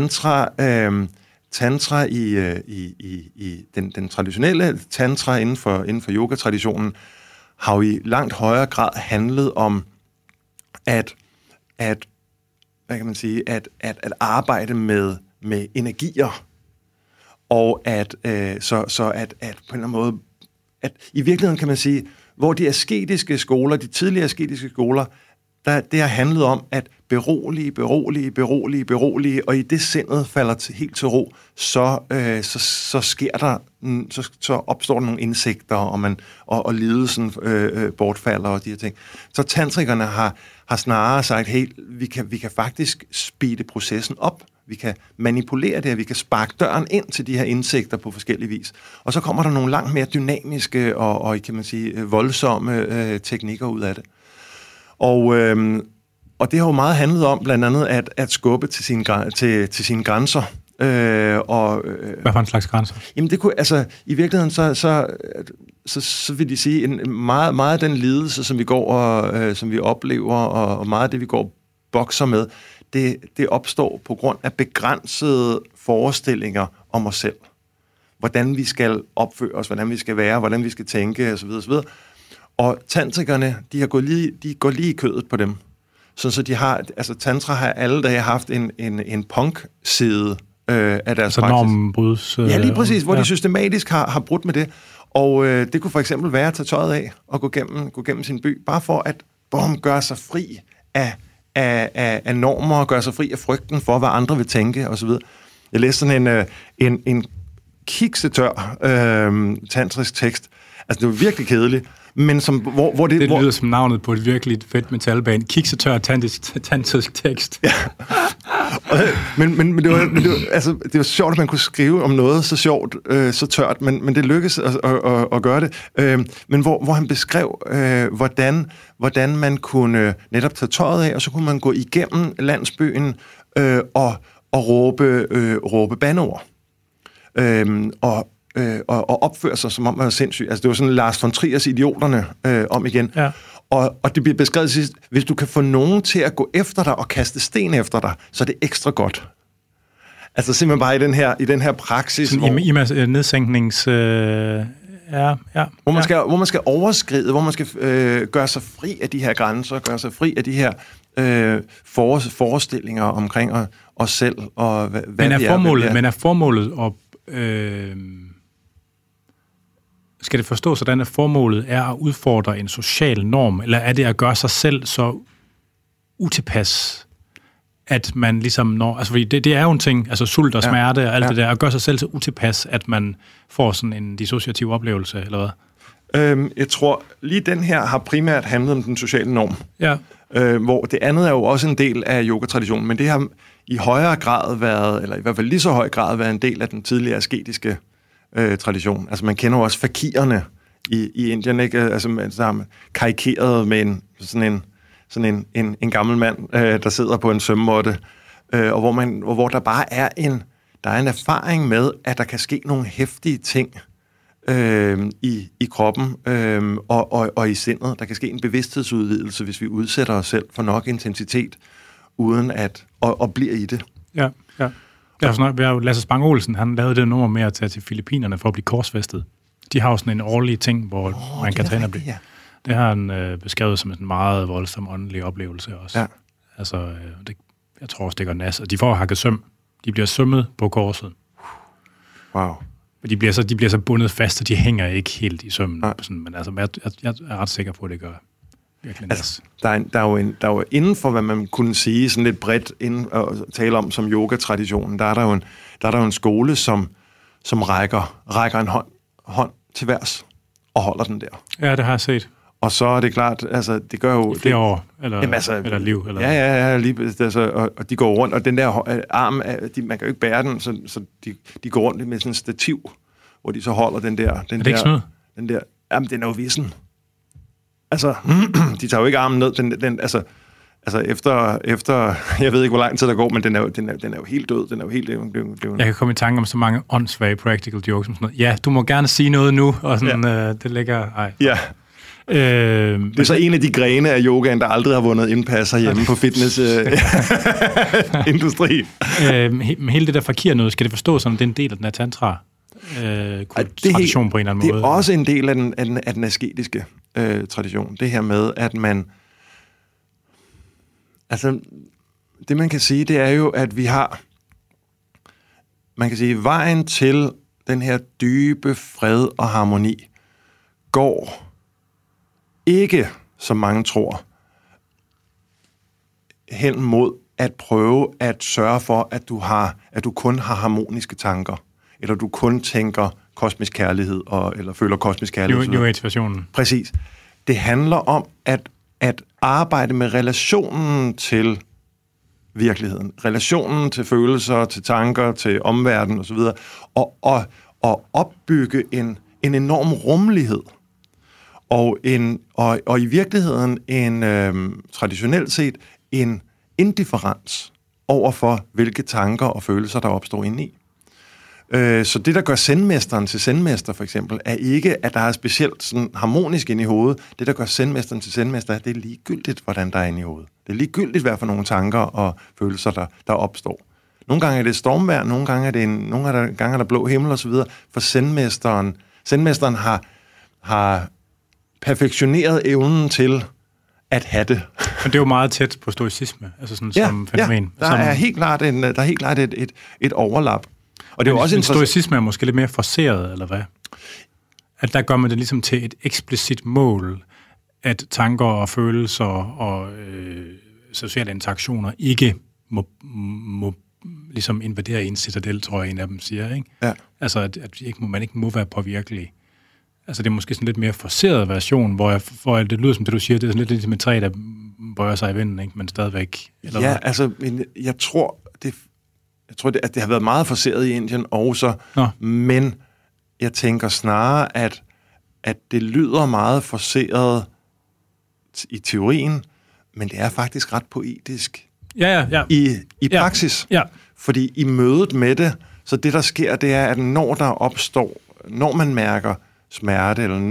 tantra i den traditionelle tantra inden for yogatraditionen har jo i langt højere grad handlet om at hvad kan man sige, at arbejde med energier, og at på en eller anden måde, at i virkeligheden kan man sige, hvor de asketiske skoler, de tidligere asketiske skoler, det har handlet om at berolige, og i det sindet falder helt til ro, så sker der, så opstår der nogle indsigter, og lidelsen bortfalder og de her ting. Så tantrikerne har snarere sagt, hey, vi kan faktisk speede processen op, vi kan manipulere det, vi kan sparke døren ind til de her indsigter på forskellige vis. Og så kommer der nogle langt mere dynamiske og kan man sige, voldsomme teknikker ud af det. Og det har jo meget handlet om blandt andet at skubbe til sine grænser. Hvad for en slags grænser? Jamen det kunne, altså i virkeligheden så vil de sige, meget af den lidelse, som vi går og som vi oplever, og meget af det, vi går og bokser med, det opstår på grund af begrænsede forestillinger om os selv. Hvordan vi skal opføre os, hvordan vi skal være, hvordan vi skal tænke, osv. osv. Og tantrikerne, de går lige i kødet på dem. Så de har, altså tantra har alle dage haft en punk-side af deres praksis. Normbryds... Ja, lige præcis, hvor de systematisk har brudt med det. Og det kunne for eksempel være at tage tøjet af og gå gennem sin by, bare for at gøre sig fri af normer, og gøre sig fri af frygten for, hvad andre vil tænke, osv. Jeg læste sådan en kiksetør tantrisk tekst. Altså, det var virkelig kedeligt. Men hvor det lyder som navnet på et virkelig fedt metalband. Kiksetør tantrisk tekst. Ja. Men det var sjovt, at man kunne skrive om noget så sjovt, så tørt, men det lykkedes at gøre det. Men hvor han beskrev, hvordan man kunne netop tage tøjet af, og så kunne man gå igennem landsbyen og råbe bandeord. Og opføre sig, som om man var sindssyg. Altså, det var sådan Lars von Triers Idioterne om igen. Ja. Og det bliver beskrevet sidst, hvis du kan få nogen til at gå efter dig og kaste sten efter dig, så er det ekstra godt. Altså simpelthen bare i den her praksis. Sådan hvor, nedsænknings... Hvor man skal overskride, hvor man skal gøre sig fri af de her grænser, gøre sig fri af de her forestillinger omkring os selv, og hvad vi er. Men er formålet at... skal det forstås sådan, at formålet er at udfordre en social norm, eller er det at gøre sig selv så utilpas, at man ligesom når... Altså, fordi det er jo en ting, altså sult og smerte og alt det der, at gøre sig selv så utilpas, at man får sådan en dissociativ oplevelse, eller hvad? Jeg tror, lige den her har primært handlet om den sociale norm. Ja. Hvor det andet er jo også en del af yogatraditionen, men det har i højere grad været, eller i hvert fald lige så høj grad været en del af den tidligere asketiske tradition. Altså man kender jo også fakirerne i Indien, ikke? Altså man karikeret med sådan sådan en gammel mand, der sidder på en svømmemåtte, og hvor der bare er en erfaring med, at der kan ske nogle heftige ting i kroppen og i sindet. Der kan ske en bevidsthedsudvidelse, hvis vi udsætter os selv for nok intensitet, uden at blive i det. Ja. Vi har jo Lasse Spang Olsen, han lavede det nummer med at tage til Filippinerne for at blive korsfæstet. De har jo sådan en årlig ting, hvor man kan tage ind. Ja. Det har han beskrevet som en meget voldsom åndelig oplevelse også. Ja. Altså, jeg tror også, det går nas. Og de får hakket søm. De bliver sømmet på korset. Wow. De bliver så bundet fast, og de hænger ikke helt i sømmen. Ja. Sådan, men altså, jeg er ret sikker på, at det gør virkelig nas. Altså, der er jo inden for, hvad man kunne sige, sådan lidt bredt inden at tale om som yoga-traditionen, der er der jo en skole, som rækker en hånd til værs og holder den der. Ja, det har jeg set. Og så er det klart, altså det gør jo... I flere år, eller liv. Eller... Ja, lige, altså, og de går rundt, og den der arm, man kan jo ikke bære den, så de går rundt med sådan en stativ, hvor de så holder den der... Er det ikke sådan noget? Jamen, den er jo vissen. Altså, de tager jo ikke armen ned, den altså efter, jeg ved ikke, hvor lang tid der går, men den er jo helt død. Den er jo helt... Jeg kan komme i tanke om så mange åndssvage practical jokes, som sådan noget. Ja, du må gerne sige noget nu, og sådan, det ligger... Ej. Ja. Det er så en af de grene af yogaen, der aldrig har vundet indpas herhjemme på fitnessindustrien. Hele det der fakir noget, skal det forstås som, det er en del af den her tantra tradition på en eller anden måde? Det er også en del af den asketiske tradition. Det her med, at man... Altså, det man kan sige, det er jo, at vi har... Man kan sige, vejen til den her dybe fred og harmoni går... ikke, som mange tror, hen mod at prøve at sørge for, at du kun har harmoniske tanker, eller du kun tænker kosmisk kærlighed, eller føler kosmisk kærlighed. New Age-versionen. Præcis. Det handler om at arbejde med relationen til virkeligheden, relationen til følelser, til tanker, til omverdenen osv., og opbygge en enorm rummelighed. Og i virkeligheden traditionelt set en indifferens overfor, hvilke tanker og følelser, der opstår indeni. Så det, der gør zenmesteren til zenmester, for eksempel, er ikke, at der er specielt sådan harmonisk inde i hovedet. Det, der gør zenmesteren til zenmester, det er ligegyldigt, hvordan der er inde i hovedet. Det er ligegyldigt, hvad for nogle tanker og følelser, der opstår. Nogle gange er det stormvejr, nogle gange er der blå himmel osv. For zenmesteren har perfektioneret evnen til at have det. Men det er jo meget tæt på stoicisme, altså sådan som fænomen. Der er helt klart et overlap. Og det er jo også stoicisme er måske lidt mere forceret, eller hvad? At der gør man det ligesom til et eksplicit mål, at tanker og følelser og sociale interaktioner ikke må ligesom invadere en citadel, tror jeg, en af dem siger, ikke? Ja. Altså, at man ikke må være påvirkelig. Altså, det er måske sådan lidt mere forceret version, hvor det lyder som det, du siger, det er sådan lidt ligesom et træ, der bøjer sig i vinden, ikke? Men stadigvæk... Eller ja, hvad? altså, jeg tror, at det har været meget forceret i Indien også, men jeg tænker snarere, at det lyder meget forceret i teorien, men det er faktisk ret poetisk i praksis. Ja. Fordi i mødet med det, så det, der sker, det er, at når man mærker smerte, eller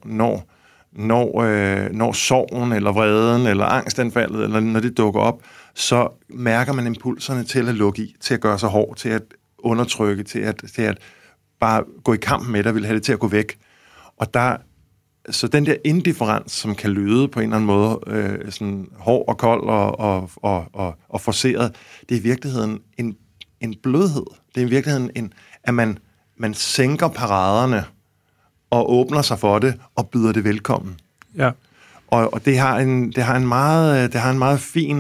når sorgen, eller vreden, eller angstanfaldet, eller når det dukker op, så mærker man impulserne til at lukke i, til at gøre sig hård, til at undertrykke, til at bare gå i kamp med det, vil have det til at gå væk. Og så den der indifferens, som kan lyde på en eller anden måde, sådan hård og kold og forceret, det er i virkeligheden en blødhed. Det er i virkeligheden at man sænker paraderne og åbner sig for det og byder det velkommen. Ja. Og det har en meget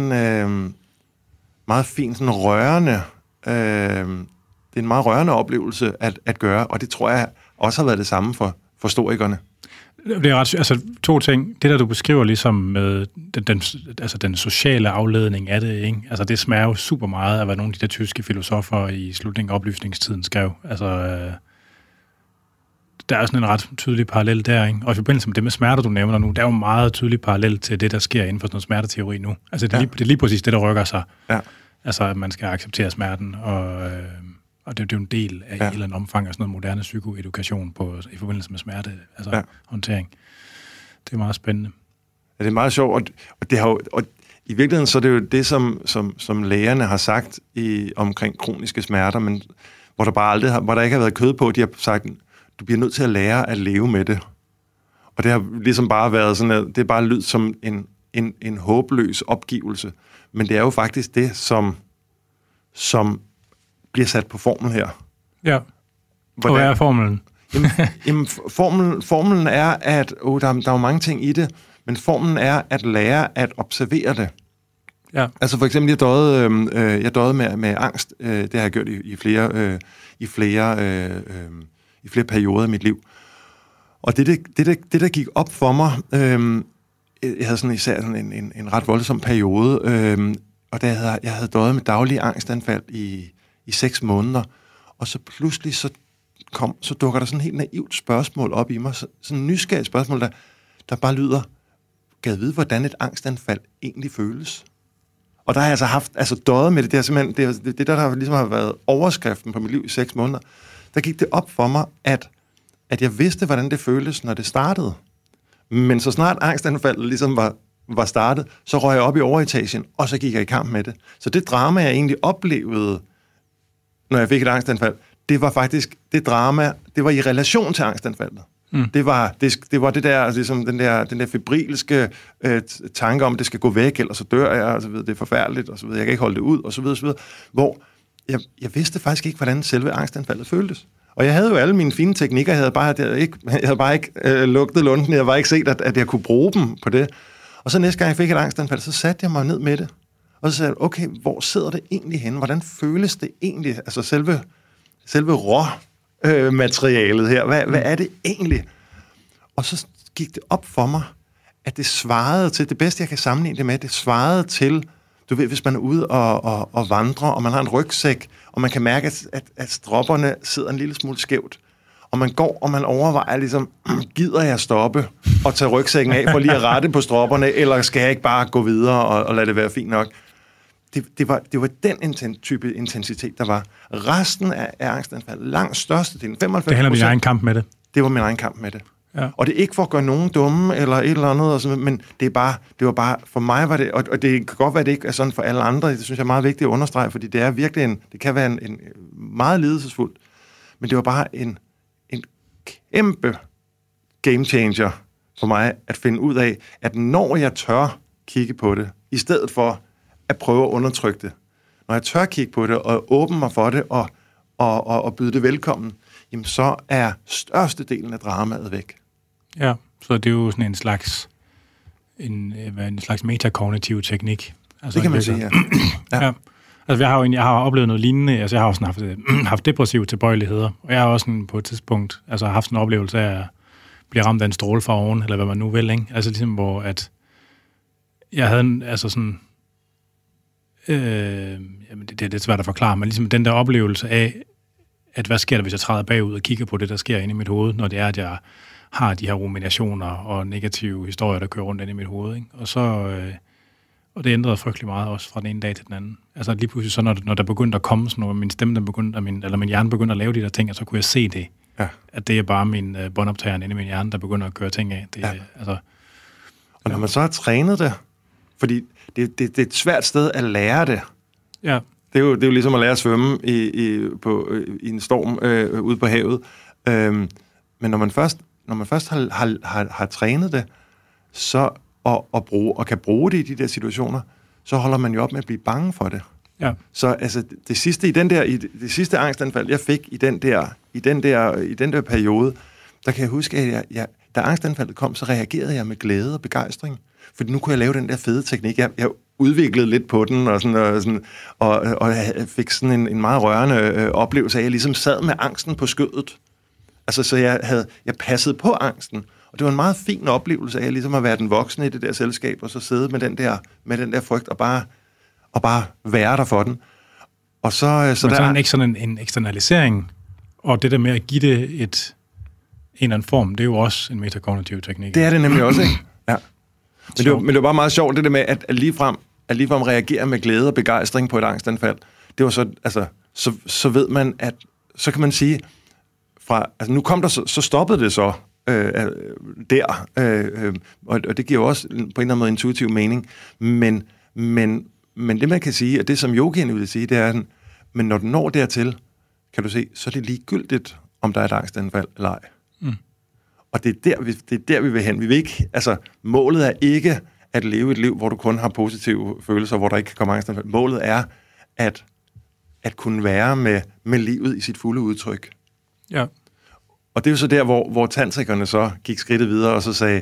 fin sådan rørende det er en meget rørende oplevelse at gøre, og det tror jeg også har været det samme for stoikerne. Det er ret, altså to ting. Det der du beskriver ligesom med den sociale afledning af det, ikke? Altså det smager jo super meget af hvad nogle af de der tyske filosofer i slutningen af oplysningstiden skrev. Altså der er sådan en ret tydelig parallel der, ikke? Og i forbindelse med det med smerter, du nævner nu, der er jo meget tydelig parallel til det, der sker inden for sådan noget smerteteori nu. Altså, det er lige præcis det, der rykker sig. Ja. Altså, at man skal acceptere smerten, og det er jo en del af et eller andet omfang af sådan noget moderne psykoedukation i forbindelse med smerte, altså håndtering. Det er meget spændende. Ja, det er meget sjovt, og det har jo, og i virkeligheden så er det jo det, som lægerne har sagt omkring kroniske smerter, men hvor der ikke har været kød på, de har sagt, du bliver nødt til at lære at leve med det. Og det har ligesom bare været sådan, at det er bare lydt som en håbløs opgivelse. Men det er jo faktisk det, som bliver sat på formel her. Ja. Hvad er formelen? Jamen formelen er, at der er jo mange ting i det, men formelen er at lære at observere det. Ja. Altså for eksempel, jeg døjede med angst. Det har jeg gjort i flere perioder i mit liv. Og det der gik op for mig, jeg havde sådan især sådan en ret voldsom periode, og jeg havde døjet med daglige angstanfald i 6 måneder, og så pludselig så dukker der sådan et helt naivt spørgsmål op i mig, sådan en nysgerrig spørgsmål, der bare lyder, gad vide, hvordan et angstanfald egentlig føles. Og der har jeg altså døjet med det. Det er simpelthen det der ligesom har været overskriften på mit liv i 6 måneder. Der gik det op for mig, at jeg vidste, hvordan det føltes, når det startede. Men så snart angstanfaldet ligesom var startet, så røg jeg op i overetagen, og så gik jeg i kamp med det. Så det drama, jeg egentlig oplevede, når jeg fik et angstanfald, det var faktisk det drama, det var i relation til angstanfaldet. Mm. Det var det der, ligesom den der febrilske tanke om, at det skal gå væk, eller så dør jeg, og så videre, det er forfærdeligt, og så videre, jeg kan ikke holde det ud, og så videre, hvor jeg vidste faktisk ikke, hvordan selve angstanfaldet føltes. Og jeg havde jo alle mine fine teknikker, jeg havde bare ikke lugtet lunden, jeg havde bare ikke set, at jeg kunne bruge dem på det. Og så næste gang jeg fik et angstanfald, så satte jeg mig ned med det, og så sagde jeg, okay, hvor sidder det egentlig henne? Hvordan føles det egentlig? Altså selve råmaterialet her, hvad er det egentlig? Og så gik det op for mig, at det svarede til, det bedste jeg kan sammenligne det med, det svarede til, du ved, hvis man er ude og vandrer, og man har en rygsæk, og man kan mærke, at stropperne sidder en lille smule skævt, og man går, og man overvejer ligesom, gider jeg stoppe og tage rygsækken af for lige at rette på stropperne, eller skal jeg ikke bare gå videre og lade det være fint nok? Det var den type intensitet, der var. Resten af angstanfald, langt størstedelen, 95%. Det handler om din egen kamp med det. Det var min egen kamp med det. Ja. Og det er ikke for at gøre nogen dumme, eller et eller andet, og sådan, men det var bare, for mig var det, og det kan godt være, at det ikke er sådan for alle andre, det synes jeg er meget vigtigt at understrege, fordi det er virkelig det kan være en meget lidelsesfuldt, men det var bare en kæmpe game changer for mig, at finde ud af, at når jeg tør kigge på det, i stedet for at prøve at undertrykke det, når jeg tør kigge på det, og åbne mig for det, og byde det velkommen, jamen så er størstedelen af dramaet væk. Ja, så det er jo sådan en slags metakognitiv teknik. Altså, det kan man sige, ja. Ja. Altså, jeg har oplevet noget lignende. Altså, jeg har også haft depressive tilbøjeligheder, og jeg har også på et tidspunkt haft en oplevelse af at blive ramt af en stråle fra oven, eller hvad man nu vil, ikke? Altså, ligesom hvor at jeg havde jamen, det er svært at forklare, men ligesom den der oplevelse af, at hvad sker der, hvis jeg træder bagud og kigger på det, der sker inde i mit hoved, når det er, at jeg har de her ruminationer og negative historier, der kører rundt inde i mit hoved, ikke? Og så og det ændrede frygtelig meget også fra den ene dag til den anden. Altså lige pludselig så, når der begyndte at komme sådan noget, min stemme, min hjerne begyndte at lave de der ting, og så kunne jeg se det. Ja. At det er bare min båndoptageren inde i min hjerne, der begynder at køre ting af. Det, altså, og når man så har trænet det, fordi det er et svært sted at lære det. Ja. Det er jo ligesom at lære at svømme i en storm ude på havet. Men når man først har trænet det, så og kan bruge det i de der situationer, så holder man jo op med at blive bange for det. Ja. Så altså det sidste angstanfald jeg fik i den der periode, der kan jeg huske, at da angstanfaldet kom, så reagerede jeg med glæde og begejstring, fordi nu kunne jeg lave den der fede teknik. Jeg udviklede lidt på den og jeg fik sådan en meget rørende oplevelse af, at jeg ligesom sad med angsten på skødet. Altså så jeg passede på angsten. Og det var en meget fin oplevelse af ligesom at være den voksne i det der selskab, og så sidde med den der frygt, og bare være der for den. Og så men der er ikke sådan en eksternalisering, og det der med at give det eller anden form. Det er jo også en metakognitiv teknik. Det er det nemlig også, ikke? Ja. Men det var bare meget sjovt, det der med, at ligefrem reagere med glæde og begejstring på et angstanfald. Det var så, altså, så ved man, at så kan man sige, nu kom der så stoppede det så der, og det giver jo også på en eller anden måde intuitiv mening, men det man kan sige, og det som yogierne vil sige, det er, men når den når dertil, kan du se, så er det ligegyldigt, om der er et angstanfald eller ej. Og det er der, vi vil hen. Vi vil ikke, altså, målet er ikke at leve et liv, hvor du kun har positive følelser, hvor der ikke kan komme angstanfald. Målet er at kunne være med livet i sit fulde udtryk. Ja. Og det er jo så der, hvor tantrikerne så gik skridtet videre, og så sagde...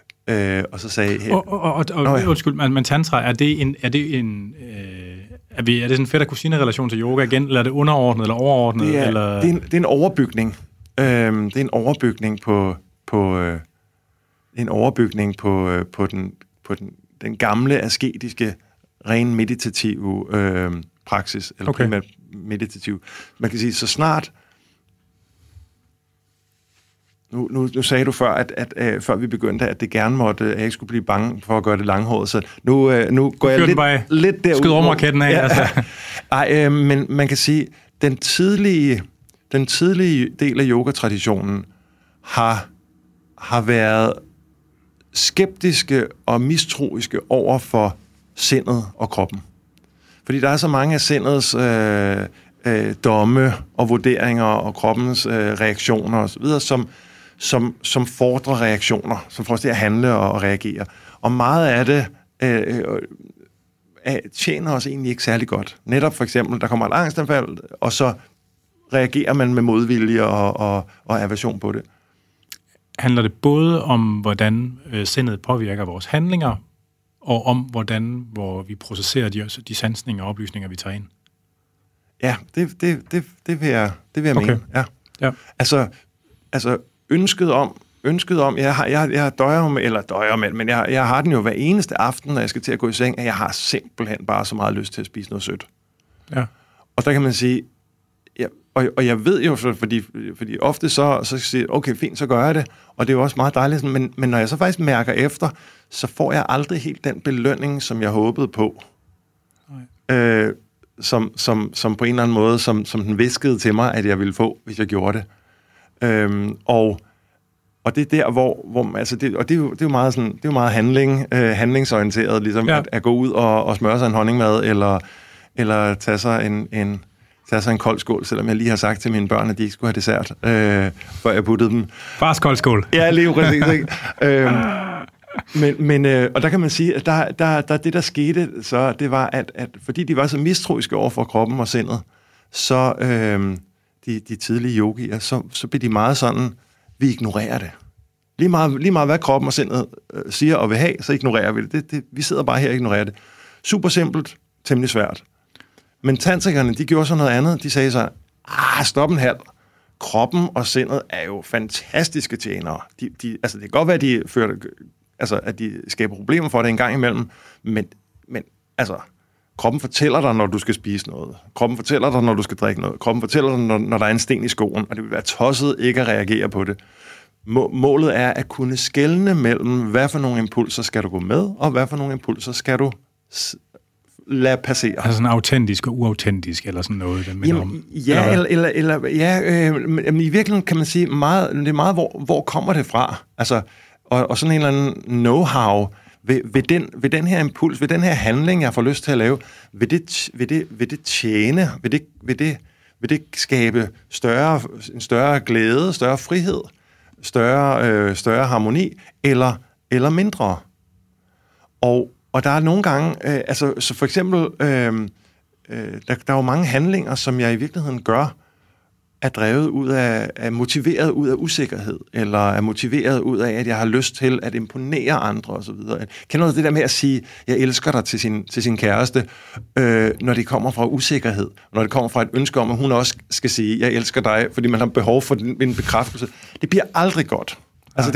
Undskyld, men tantra, er det sådan en fætter kusine-relation til yoga igen, eller er det underordnet eller overordnet? Det er en overbygning. Det er en overbygning på den gamle asketiske, ren meditative praksis, eller primært meditativ. Man kan sige, så snart... Nu sagde du før, at før vi begyndte, at det gerne måtte, at jeg ikke skulle blive bange for at gøre det langhåret, så nu går jeg lidt derud. Skyd rumraketten af, altså. Ej, men man kan sige, den tidlige del af yogatraditionen har været skeptiske og mistroiske over for sindet og kroppen. Fordi der er så mange af sindets domme og vurderinger og kroppens reaktioner osv., som fordrer reaktioner, som får os til at handle og reagere. Og meget af det tjener os egentlig ikke særlig godt. Netop for eksempel, der kommer et angstanfald, og så reagerer man med modvilje og aversion på det. Handler det både om, hvordan sindet påvirker vores handlinger, og om, hvor vi processerer de sansninger og oplysninger, vi tager ind? Ja, det vil jeg mene. Ja. Altså ønsket om, jeg har den jo hver eneste aften, når jeg skal til at gå i seng, at jeg har simpelthen bare så meget lyst til at spise noget sødt. Ja. Og der kan man sige, og jeg ved jo, fordi ofte så siger jeg, okay, fint, så gør jeg det, og det er jo også meget dejligt, men når jeg så faktisk mærker efter, så får jeg aldrig helt den belønning, som jeg håbede på. Som på en eller anden måde, som den viskede til mig, at jeg ville få, hvis jeg gjorde det. Og det er der, hvor altså det er jo meget sådan, det er jo meget handlingsorienteret, ligesom at gå ud og smøre sig en honningmad, eller tage sig en kold skål, selvom jeg lige har sagt til mine børn, at de ikke skulle have dessert, før jeg puttede dem. Fars kold skål. Ja, lige præcis, ikke? Men og der kan man sige, at der det, der skete, så det var, at fordi de var så mistroiske over for kroppen og sindet, så de tidlige yogier, så blev de meget sådan, vi ignorerer det. Lige meget hvad kroppen og sindet siger og vil have, så ignorerer vi det. Vi sidder bare her og ignorerer det. Super simpelt, temmelig svært. Men tantrikerne, de gjorde så noget andet. De sagde så, stop en halv. Kroppen og sindet er jo fantastiske tjenere. Altså, det kan godt være, at de skaber problemer for det en gang imellem, men altså, kroppen fortæller dig, når du skal spise noget. Kroppen fortæller dig, når du skal drikke noget. Kroppen fortæller dig, når der er en sten i skoen, og det vil være tosset ikke at reagere på det. Målet er at kunne skelne mellem, hvad for nogle impulser skal du gå med, og hvad for nogle impulser skal du lade passere. Altså sådan autentisk og uautentisk, eller sådan noget, den minder om. Ja, men i virkeligheden kan man sige, det er meget, hvor kommer det fra? Altså, og sådan en eller anden know-how, ved den her impuls, ved den her handling, jeg får lyst til at lave, vil det tjene, vil det skabe en større glæde, større frihed, større harmoni, eller mindre? Og der er nogle gange, så for eksempel, der er jo mange handlinger, som jeg i virkeligheden gør, er drevet ud af motiveret ud af usikkerhed, eller er motiveret ud af, at jeg har lyst til at imponere andre, osv. Kender du det der med at sige, jeg elsker dig til sin kæreste, når det kommer fra usikkerhed, når det kommer fra et ønske om, at hun også skal sige, jeg elsker dig, fordi man har behov for en bekræftelse. Det bliver aldrig godt. Altså,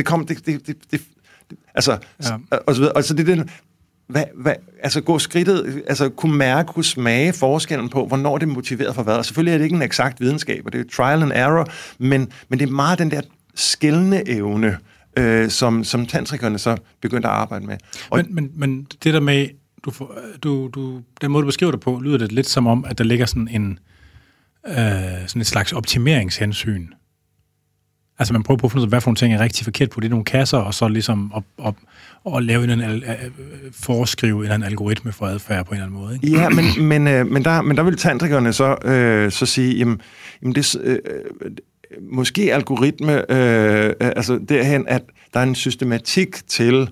og så videre. Altså, det er den... altså gå skridtet, altså kunne smage forskellen på, hvornår det er motiveret for hvad. Og selvfølgelig er det ikke en eksakt videnskab, og det er trial and error, men det er meget den der skelne evne, som tantrikerne så begyndte at arbejde med. Men det der med, den måde, du beskriver det på, lyder det lidt som om, at der ligger sådan et slags optimeringshensyn. Altså man prøver på at finde ud af, hvad for nogle ting er rigtig forkert på det nogle kasser, og så ligesom at lave foreskrive en eller anden algoritme for adfærd på en eller anden måde. Ikke? Ja, men der vil tantrikerne så sige, jamen det måske algoritme, altså derhen, at der er en systematik til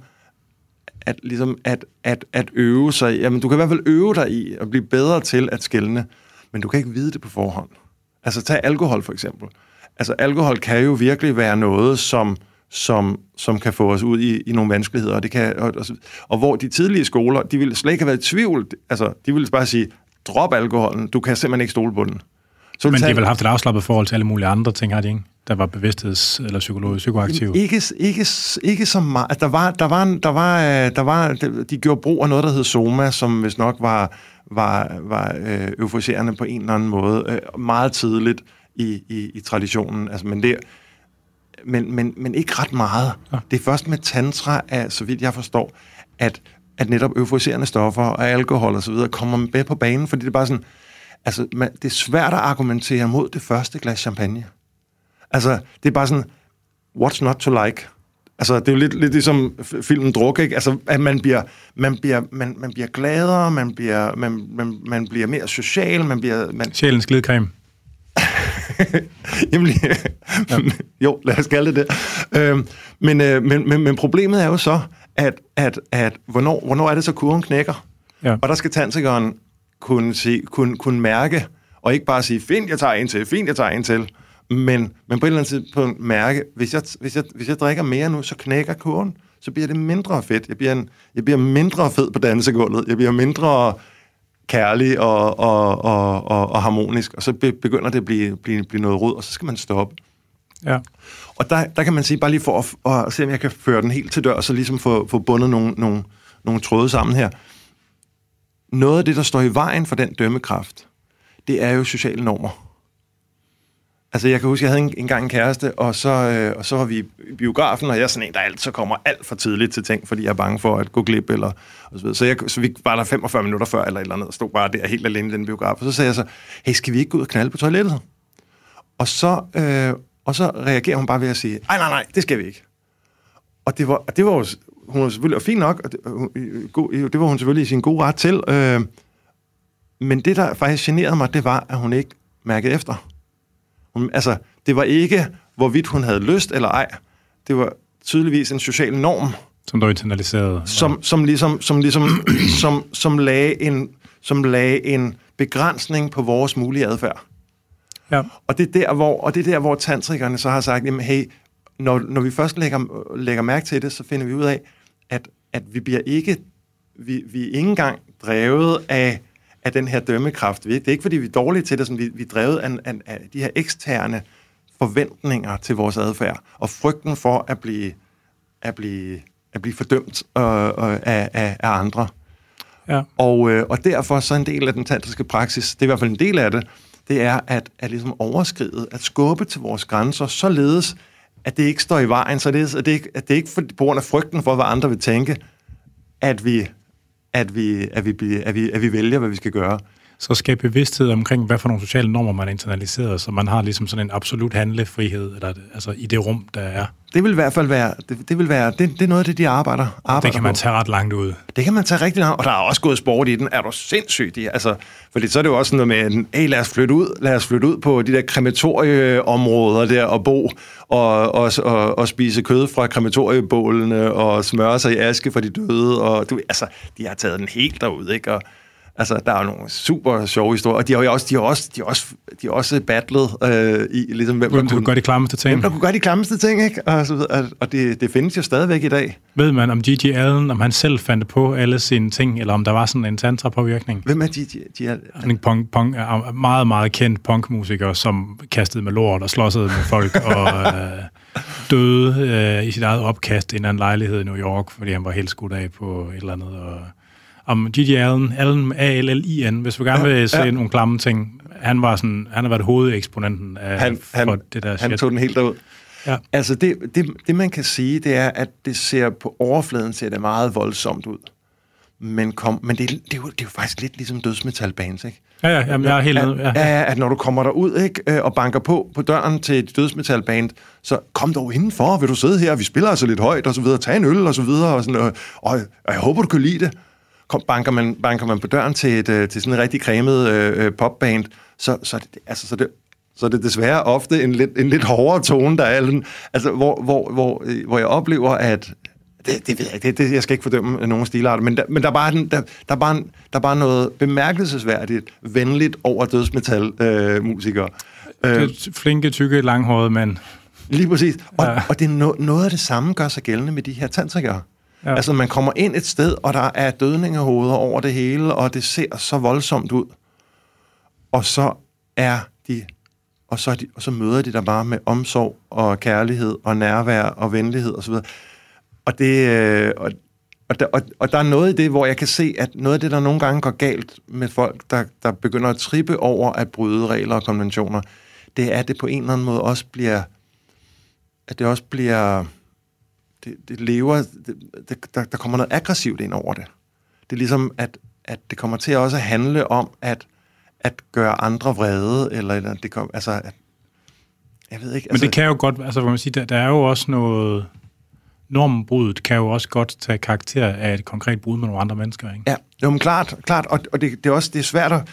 at øve sig. Jamen, du kan i hvert fald øve dig i at blive bedre til at skelne, men du kan ikke vide det på forhånd. Altså, tag alkohol for eksempel. Altså, alkohol kan jo virkelig være noget, som kan få os ud i nogle vanskeligheder, og det kan, og hvor de tidlige skoler, de ville slet ikke have været i tvivl, altså, de ville bare sige, drop alkoholen, du kan simpelthen ikke stole på den. Men de har vel haft et afslappet forhold til alle mulige andre ting, har de ikke? Der var bevidstheds- eller psykoaktive. Ikke så meget. Der var, de gjorde brug af noget, der hed Soma, som hvis nok var euforiserende på en eller anden måde, meget tidligt i traditionen. Altså, men ikke ret meget. Ja. Det er først med tantra, så vidt jeg forstår, at netop euforiserende stoffer og alkohol og så videre kommer med på banen, fordi det er bare sådan, altså, det er svært at argumentere mod det første glas champagne. Altså, det er bare sådan, what's not to like? Altså, det er jo lidt ligesom filmen Druk, ikke? Altså, at man bliver gladere, man bliver mere social, Sjælens glidecreme. Jamen, jo, lad os kalde det det. Men problemet er jo så, at hvornår er det så kurven knækker? Ja. Og der skal tantrikeren kunne mærke, og ikke bare sige, fint, jeg tager en til, men på et eller andet tidspunkt mærke, hvis jeg drikker mere nu, så knækker kurven, så bliver det mindre fedt. Jeg bliver mindre fed på dansegulvet, jeg bliver mindre kærlig og harmonisk, og så begynder det at blive noget rod, og så skal man stoppe. Ja. Og der kan man sige, bare lige for at se, om jeg kan føre den helt til dør, og så ligesom få bundet nogle tråde sammen her. Noget af det, der står i vejen for den dømmekraft, det er jo sociale normer. Altså, jeg kan huske, jeg havde engang en kæreste, og så var vi i biografen, og jeg er sådan en, der altid kommer alt for tidligt til ting, fordi jeg er bange for at gå glip, eller og så videre. Så vi var der 45 minutter før, eller et eller andet, og stod bare der helt alene i den biograf. Og så sagde jeg så, hey, skal vi ikke gå ud og knalde på toilettet? Og så reagerer hun bare ved at sige, nej, det skal vi ikke. Og det var jo, hun var selvfølgelig fint nok, og det var hun selvfølgelig i sin gode ret til. Men det, der faktisk generede mig, det var, at hun ikke mærkede efter. Altså, det var ikke, hvorvidt hun havde lyst eller ej. Det var tydeligvis en social norm. Som du internaliserede. Som lagde en begrænsning på vores mulige adfærd. Ja. Og det er der, hvor tantrikerne så har sagt, jamen hey, når vi først lægger mærke til det, så finder vi ud af, at vi er ikke engang drevet af den her dømmekraft. Det er ikke, fordi vi er dårlige til det, som vi er drevet af de her eksterne forventninger til vores adfærd, og frygten for at blive fordømt af andre. Ja. Og derfor så en del af den tantriske praksis, det er i hvert fald en del af det, det er at ligesom overskride, at skubbe til vores grænser, således at det ikke står i vejen, så at det ikke på grund af frygten for, hvad andre vil tænke, at vi vælger, hvad vi skal gøre. Så skabe bevidsthed omkring, hvad for nogle sociale normer man internaliserer, så man har ligesom sådan en absolut handlefrihed, eller, altså i det rum, der er. Det vil i hvert fald være, det er noget af det, de arbejder det kan man tage ret langt ud. Det kan man tage rigtig langt, og der er også gået sport i den. Er du sindssygt? Altså, fordi så er det jo også noget med, hey, lad os flytte ud på de der krematorieområder der, og bo og spise kød fra krematoriebålene, og smøre sig i aske for de døde, og de har taget den helt derud, ikke? Og altså, der er jo nogle super sjove historier, og de har også battlet i ligesom hvem der kunne gøre de klammeste ting. Hvem der kunne gøre de klammeste ting, ikke? Og det findes jo stadigvæk i dag. Ved man om G.G. Allen, om han selv fandt på alle sine ting, eller om der var sådan en tantra-påvirkning? Hvem er G.G. Allen? Han er en meget, meget kendt punkmusiker, som kastede med lort og slåsede med folk, og døde i sit eget opkast i en anden lejlighed i New York, fordi han var helt skudt af på et eller andet, og om G.G. Allen, A-L-L-I-N, hvis vi gerne vil se nogle klamme ting. Han har været hovedeksponenten for det der shit. Han tog den helt derud. Ja. Altså det man kan sige, det er, at det ser på overfladen ser det meget voldsomt ud. Men det er jo faktisk lidt ligesom dødsmetalbands, ikke? Ja, jamen, jeg er helt nede. Ja, at når du kommer derud, ikke, og banker på døren til et dødsmetalband, så kom dog indenfor, vil du sidde her, vi spiller altså lidt højt, og så videre, tag en øl, og så videre, og sådan, og jeg håber, du kan lide det. Banker man på døren til sådan en rigtig cremet popband, så er det desværre ofte en lidt hårdere tone, der er, altså, hvor jeg oplever, at det ved jeg ikke, jeg skal ikke fordømme nogen stilarter, men der er bare noget bemærkelsesværdigt, venligt over dødsmetal-musikere. Flinke, tykke, langhårede mænd. Lige præcis. Og det er noget af det samme gør sig gældende med de her tantrikere. Ja. Altså, man kommer ind et sted, og der er dødningehoveder over det hele, og det ser så voldsomt ud. Og så så møder de der bare med omsorg og kærlighed og nærvær og venlighed osv. Og der er noget i det, hvor jeg kan se, at noget af det, der nogle gange går galt med folk, der begynder at trippe over at bryde regler og konventioner, det er, at det på en eller anden måde også bliver... Der kommer noget aggressivt ind over det. Det er ligesom, at det kommer til også at handle om at gøre andre vrede, eller det kommer... Altså, jeg ved ikke... Men det kan jo godt... Altså, hvor man siger, der er jo også noget... Normbruddet kan jo også godt tage karakter af et konkret brud med nogle andre mennesker, ikke? Ja, jo, men klart, og det er også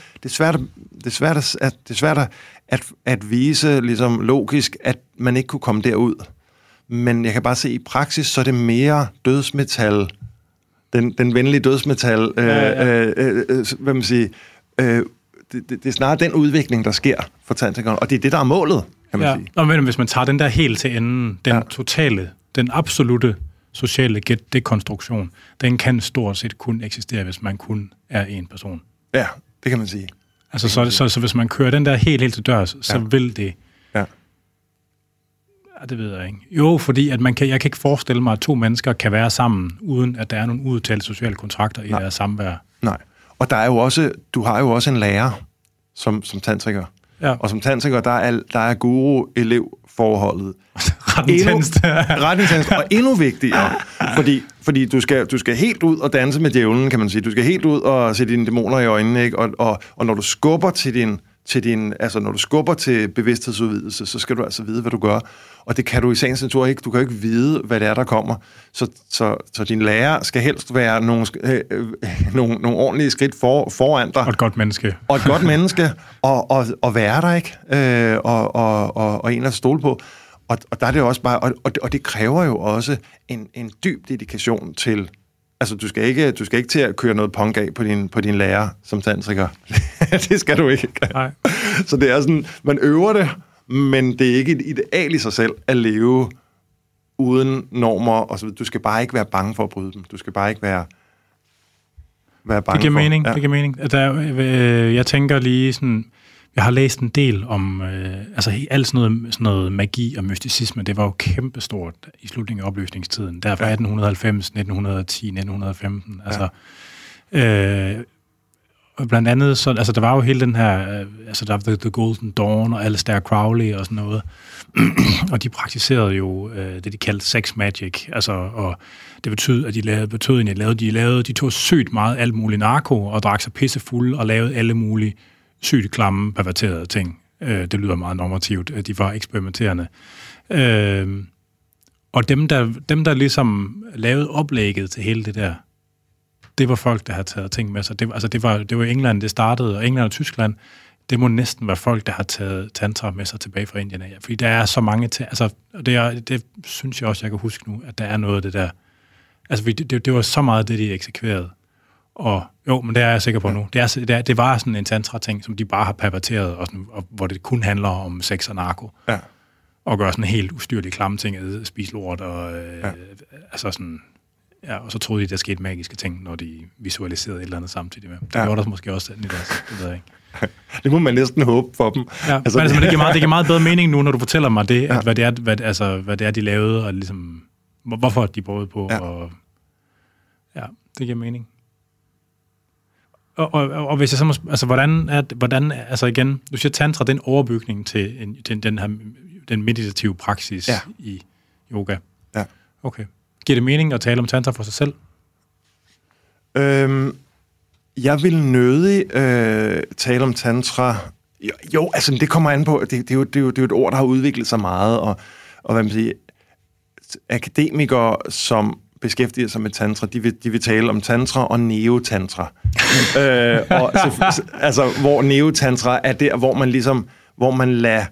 svært at vise ligesom logisk, at man ikke kunne komme derud. Men jeg kan bare se i praksis, så er det mere dødsmetal, den venlige dødsmetal, hvad man siger, det er snarere den udvikling, der sker for tantrikeren, og det er det, der er målet, kan man sige. Og men hvis man tager den der helt til enden, den totale, den absolute sociale dekonstruktion, den kan stort set kun eksistere, hvis man kun er en person. Ja, det kan man sige. Altså, så hvis man kører den der helt til dørs, så vil det... Ja. Det ved jeg ikke. Jo, fordi at jeg kan ikke forestille mig, at to mennesker kan være sammen, uden at der er nogle udtalte sociale kontrakter i deres samvær. Nej. Og der er jo også, du har jo også en lærer som tantriker. Ja. Og som tantriker, der er guru-elev-forholdet. Ret intenst. Og endnu vigtigere, fordi du skal helt ud og danse med djævlen, kan man sige. Du skal helt ud og se dine dæmoner i øjnene, ikke? Og når du skubber når du skubber til bevidsthedsudvidelse, så skal du altså vide, hvad du gør. Og det kan du i sagens natur ikke. Du kan ikke vide, hvad det er, der kommer. Så din lærer skal helst være nogle ordentlige skridt foran dig. Og et godt menneske. Og være der, ikke? Og en at stole på. Og der er det også bare... Og det kræver jo også en dyb dedikation til... Altså, du skal ikke til at køre noget punk af på din lærer som tantriker. Det skal du ikke. Nej. Så det er sådan, man øver det, men det er ikke et ideal i sig selv at leve uden normer. Og så, du skal bare ikke være bange for at bryde dem. Du skal bare ikke være bange for... Det giver mening. Jeg tænker lige sådan... Jeg har læst en del om alt sådan noget magi og mysticisme. Det var jo kæmpestort i slutningen af opløsningstiden. Der fra 1890, 1910, 1915. Altså, blandt andet, så, altså, der var jo hele den her, der var The Golden Dawn og Aleister Crowley og sådan noget. Og de praktiserede jo det, de kaldte sex magic. Altså, og det betød, at de tog sygt meget alt muligt narko og drak sig pissefulde og lavede alle mulige sygt klamme, perverterede ting. Det lyder meget normativt. De var eksperimenterende. Og dem, der ligesom lavede oplægget til hele det der, det var folk, der havde taget ting med sig. Det var England, det startede, og England og Tyskland, det må næsten være folk, der har taget tantra med sig tilbage fra Indien. Fordi der er så mange til... Altså, det synes jeg også, jeg kan huske nu, at der er noget af det der... Altså, det var så meget det, de eksekverede. Og jo, men det er jeg sikker på nu. Det var sådan en tantra-ting, som de bare har perverteret, og hvor det kun handler om sex og narko. Ja. Og gør sådan helt ustyrlige klamme ting, spise lort, og altså sådan... Ja, og så troede de, der skete magiske ting, når de visualiserede et eller andet samtidig med. Det gjorde der måske også det ved jeg ikke. Det må man næsten håbe for dem. Ja, men det giver meget bedre mening nu, når du fortæller mig det, at hvad det er, de lavede, og ligesom, hvorfor de brød på, og ja, det giver mening. Og hvis jeg så må, altså hvordan, altså igen, du siger tantra, den overbygning til den her den meditative praksis i yoga. Ja. Okay. Giver det mening at tale om tantra for sig selv? Jeg vil nødig tale om tantra. Jo, altså det kommer an på, det er jo et ord, der har udviklet sig meget, og hvad man siger, akademikere, som beskæftiger sig med tantra, de vil tale om tantra og neotantra. Altså, hvor neotantra er der, hvor man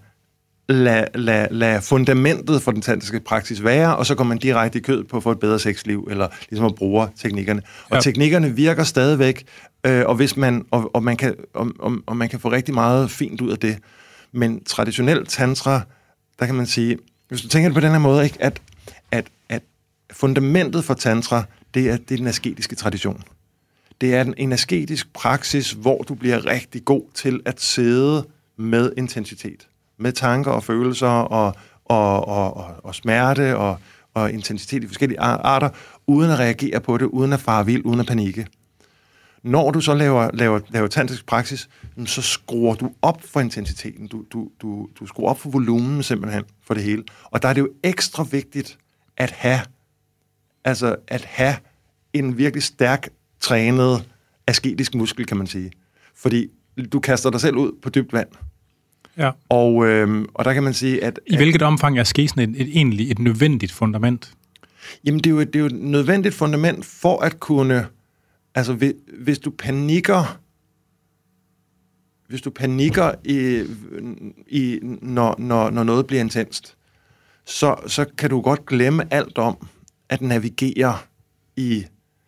lader fundamentet for den tantriske praksis være, og så går man direkte i kødet på at få et bedre sexliv, eller ligesom at bruge teknikkerne. Og teknikkerne virker stadigvæk, og hvis man kan få rigtig meget fint ud af det. Men traditionel tantra, der kan man sige, hvis du tænker det på den her måde, ikke, at fundamentet for tantra, det er den asketiske tradition. Det er en asketisk praksis, hvor du bliver rigtig god til at sidde med intensitet. Med tanker og følelser og smerte og intensitet i forskellige arter, uden at reagere på det, uden at fare vild, uden at panikke. Når du så laver tantrisk praksis, så skruer du op for intensiteten. Du skruer op for volumen simpelthen for det hele. Og der er det jo ekstra vigtigt at have en virkelig stærk trænet asketisk muskel, kan man sige. Fordi du kaster dig selv ud på dybt vand. Ja. Og der kan man sige, at... I hvilket omfang er askesen egentlig et nødvendigt fundament? Jamen, det er jo et nødvendigt fundament for at kunne... Altså, hvis du panikker... når noget bliver intenst, så kan du godt glemme alt om at navigere i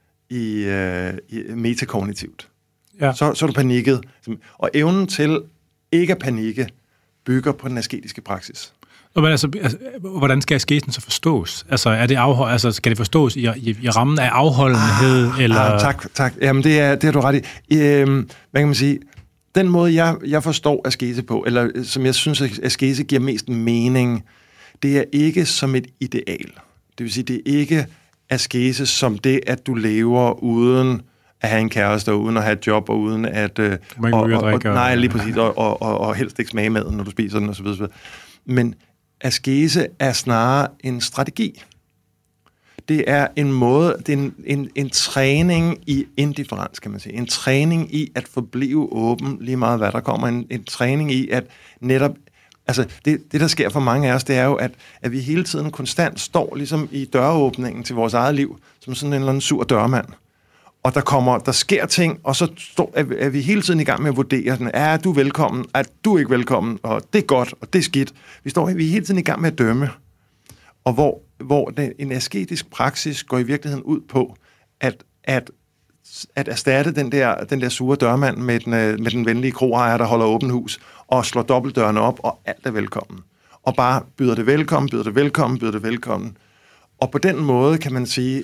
metakognitivt. Ja. Så er du panikket. Og evnen til ikke at panikke bygger på den asketiske praksis. Men altså, hvordan skal askesen så forstås? Altså, skal det forstås i rammen af afholdenhed? Eller? Tak. Jamen, det har du ret i. Hvad kan man sige? Den måde, jeg forstår askese på, eller som jeg synes, at askese giver mest mening, det er ikke som et ideal. Det vil sige, det er ikke askese som det, at du lever uden at have en kæreste, og uden at have et job, og uden at... nej, lige præcis, og helst ikke smage maden, når du spiser den, osv. Men askese er snarere en strategi. Det er en måde, det er en træning i indifferens, kan man sige. En træning i at forblive åben, lige meget hvad der kommer. En træning i at netop... Altså, det der sker for mange af os, det er jo, at vi hele tiden konstant står ligesom i døråbningen til vores eget liv, som sådan en eller anden sur dørmand. Og der sker ting, og så er vi hele tiden i gang med at vurdere den. Er du velkommen? Er du ikke velkommen? Og det er godt, og det er skidt. Vi er hele tiden i gang med at dømme. Og hvor en asketisk praksis går i virkeligheden ud på at erstatte den der sure dørmand med den venlige kroejer, der holder åbent hus, og slår dobbeltdørene op, og alt er velkommen. Og bare byder det velkommen. Og på den måde kan man sige...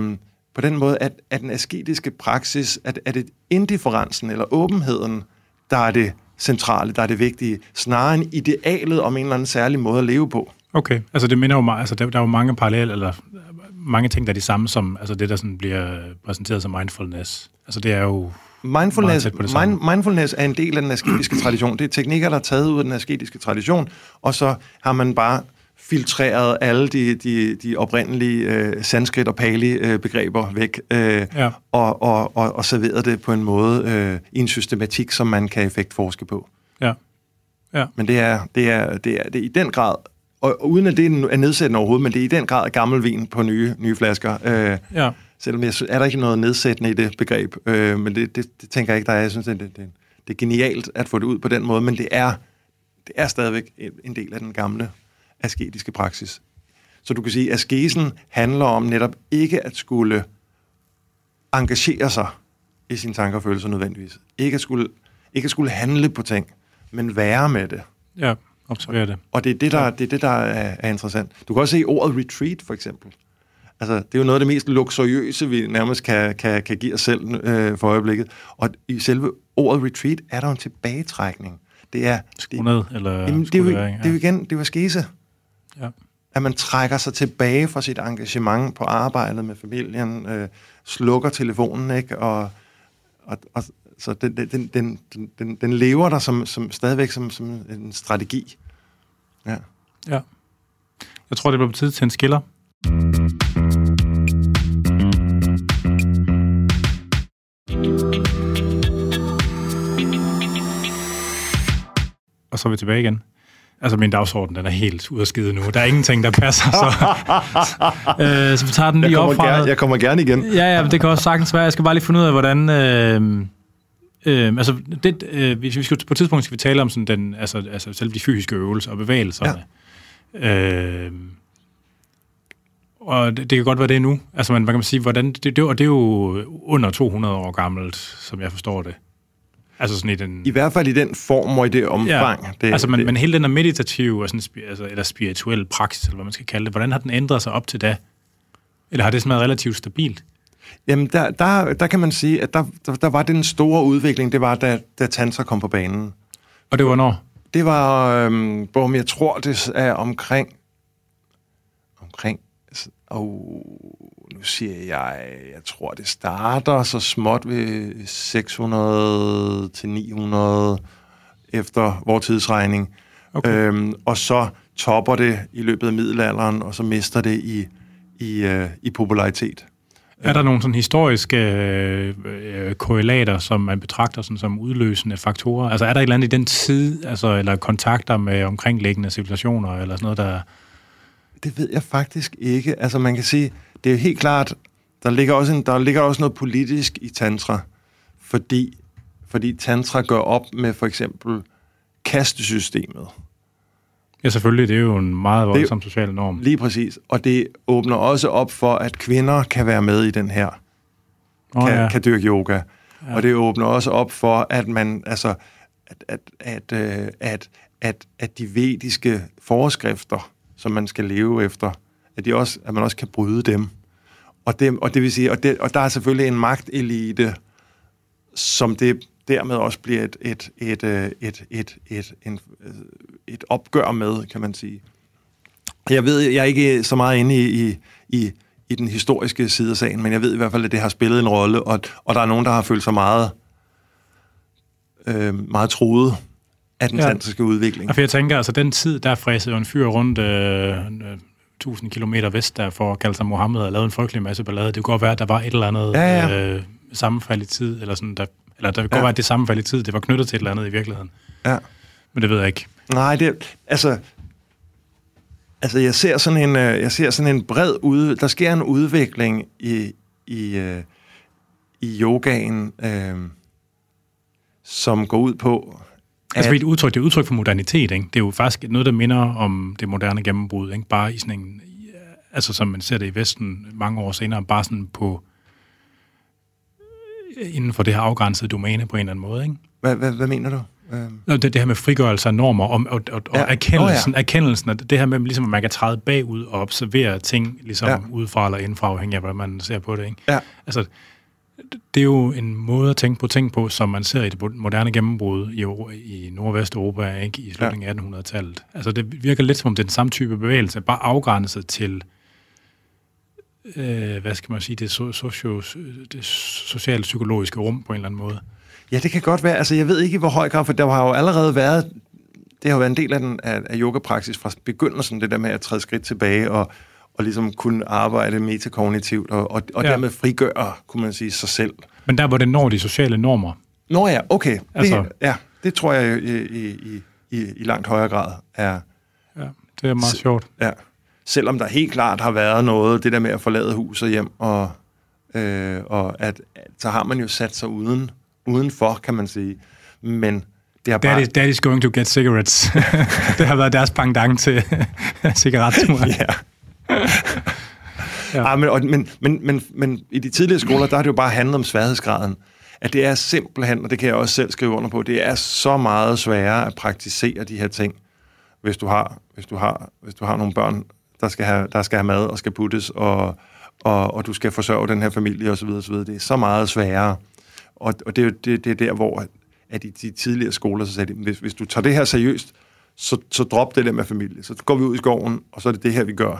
at den asketiske praksis, at det indifferensen eller åbenheden, der er det centrale, der er det vigtige, snarere end idealet om en eller anden særlig måde at leve på. Okay, altså det minder jo meget, altså der er jo mange paralleller, eller mange ting, der er de samme som altså det, der sådan bliver præsenteret som mindfulness. Altså det er jo mindfulness er en del af den asketiske tradition. Det er teknikker, der er taget ud af den asketiske tradition, og så har man bare filtreret alle de oprindelige sanskrit og pali begreber væk, og serveret det på en måde i en systematik, som man kan effektforske på. Ja. Men det er i den grad, og uden at det er nedsættende overhovedet, men det er i den grad gammel vin på nye flasker. Selvom er der ikke noget nedsættende i det begreb, men det tænker jeg ikke, der er. Jeg synes, det er genialt at få det ud på den måde, men det er stadigvæk en del af den gamle asketiske praksis. Så du kan sige, at askesen handler om netop ikke at skulle engagere sig i sine tanker og følelser nødvendigvis. Ikke at skulle handle på ting, men være med det. Ja, observere det. Og det er det, der er interessant. Du kan også se ordet retreat, for eksempel. Altså, det er jo noget af det mest luksuriøse, vi nærmest kan give os selv for øjeblikket. Og i selve ordet retreat er der en tilbagetrækning. Det er... Skundet, eller... Det er jo igen, det er jo askese. Ja. At man trækker sig tilbage fra sit engagement på arbejdet med familien, slukker telefonen, ikke? Og så den lever der som stadigvæk som en strategi. Ja. Ja. Jeg tror, det bliver på tid til en skiller. Og så er vi tilbage igen. Altså, min dagsorden, den er helt ud af skide nu. Der er ingenting, der passer, så vi tager den lige op fra... Jeg kommer gerne igen. Ja, men det kan også sagtens være. Jeg skal bare lige finde ud af, hvordan... hvis vi skal, på et tidspunkt skal vi tale om sådan den, altså selv de fysiske øvelser og bevægelserne. Ja. Og det kan godt være det nu. Altså, man kan sige, hvordan... Og det er jo under 200 år gammelt, som jeg forstår det. Altså sådan i den... I hvert fald i den form og i det omfang. Ja, altså, men hele den er meditative og sådan, eller spirituel praksis, eller hvad man skal kalde det, hvordan har den ændret sig op til da? Eller har det sådan været relativt stabilt? Jamen, der kan man sige, at der var den store udvikling, det var, da tantra kom på banen. Og det var når? Det var, jeg tror, det er omkring, nu siger jeg tror, det starter så småt ved 600 til 900 efter vor tidsregning. Okay. Og så topper det i løbet af middelalderen, og så mister det i popularitet. Er der nogle sådan historiske korrelater, som man betragter sådan som udløsende faktorer? Altså er der et eller andet i den tid, eller kontakter med omkringliggende civilisationer, eller sådan noget, der... Det ved jeg faktisk ikke. Altså man kan sige, det er jo helt klart, der ligger også noget politisk i tantra, fordi tantra gør op med for eksempel kastesystemet. Ja, selvfølgelig. Det er jo en meget voldsom social norm. Lige præcis. Og det åbner også op for, at kvinder kan være med i den her. Kan dyrke yoga. Ja. Og det åbner også op for, at man, altså, at de vediske forskrifter, som man skal leve efter, at man også kan bryde dem. Og det vil sige, og der er selvfølgelig en magtelite, som det dermed også bliver et opgør med, kan man sige. Jeg ved, jeg er ikke så meget inde i den historiske side af sagen, men jeg ved i hvert fald, at det har spillet en rolle, og der er nogen, der har følt sig meget truet af den tantriske udvikling. Og for jeg tænker, altså den tid, der fræsede jo en fyr rundt 1000 kilometer vest, der for at kalde sig Mohammed, og lavede en frygtelig masse ballade. Det kunne godt være, at der var et eller andet sammenfald i tid, eller sådan, der kunne godt være, at det sammenfald i tid, det var knyttet til et eller andet i virkeligheden. Ja. Men det ved jeg ikke. Nej, altså jeg ser sådan en bred der sker en udvikling i yogaen, som går ud på... Altså det er udtryk for modernitet, ikke? Det er jo faktisk noget, der minder om det moderne gennembrud, ikke? Bare i sådan en... Altså som man ser det i Vesten mange år senere, bare sådan på... inden for det her afgrænsede domæne på en eller anden måde, ikke? Hvad mener du? Det her med frigørelse af normer og erkendelsen af det her med, ligesom, at man kan træde bagud og observere ting, ligesom udefra eller indenfra, afhængig af, hvordan man ser på det, ikke? Ja. Altså, det er jo en måde at tænke på ting på, som man ser i det moderne gennembrud i Nordvesteuropa, ikke? I slutningen af 1800-tallet. Altså, det virker lidt som om det er den samme type bevægelse, bare afgrænset til hvad skal man sige, det socialt-psykologiske rum på en eller anden måde. Ja, det kan godt være. Altså, jeg ved ikke, hvor høj grad, for der har jo allerede været, det har jo været en del af yogapraksis fra begyndelsen, det der med at træde skridt tilbage og ligesom kunne arbejde metakognitivt og dermed frigøre, kunne man sige, sig selv. Men der, hvor det når de sociale normer. Nå ja, okay. Altså, det tror jeg i langt højere grad er... Ja, det er meget sjovt. Ja. Selvom der helt klart har været noget, det der med at forlade hus og hjem, og at så har man jo sat sig udenfor, kan man sige. Men det har bare... Daddy's going to get cigarettes. Det har været deres pendant til cigaretture. Ja. Ja. Men i de tidligere skoler, der har det jo bare handlet om sværhedsgraden. At det er simpelthen, og det kan jeg også selv skrive under på, det er så meget sværere at praktisere de her ting, hvis du har nogle børn, der skal have mad og skal puttes, og du skal forsørge den her familie osv. Det er så meget sværere. Og det er der, hvor at i de tidligere skoler, så sagde de, hvis du tager det her seriøst, så drop det der med familie. Så går vi ud i skoven, og så er det her, vi gør.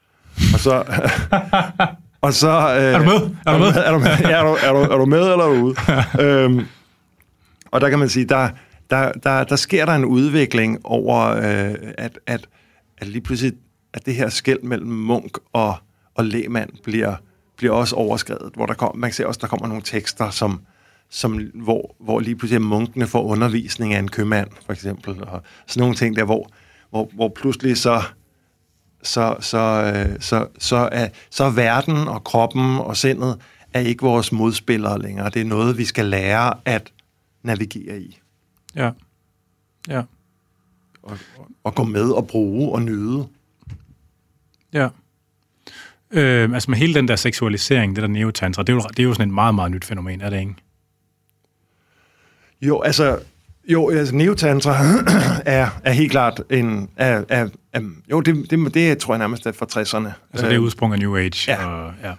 Og så er du med? Er du med, eller er du ude? Og der kan man sige, der sker der en udvikling over, lige pludselig, at det her skel mellem munk og lægmand bliver også overskredet, hvor man kan se også, der kommer nogle tekster, hvor lige pludselig munkene får undervisning af en købmand, for eksempel, og sådan nogle ting der, hvor pludselig så er verden og kroppen og sindet er ikke vores modspillere længere. Det er noget, vi skal lære at navigere i. Ja. Ja. Og gå med og bruge og nyde. Ja. Altså med hele den der seksualisering, det der neotantra, det er jo sådan et meget, meget nyt fænomen, er det ikke? Jo, altså neotantra er helt klart en... det tror jeg nærmest er fra 60'erne. Altså det er udsprung af New Age. Ja. Og, ja.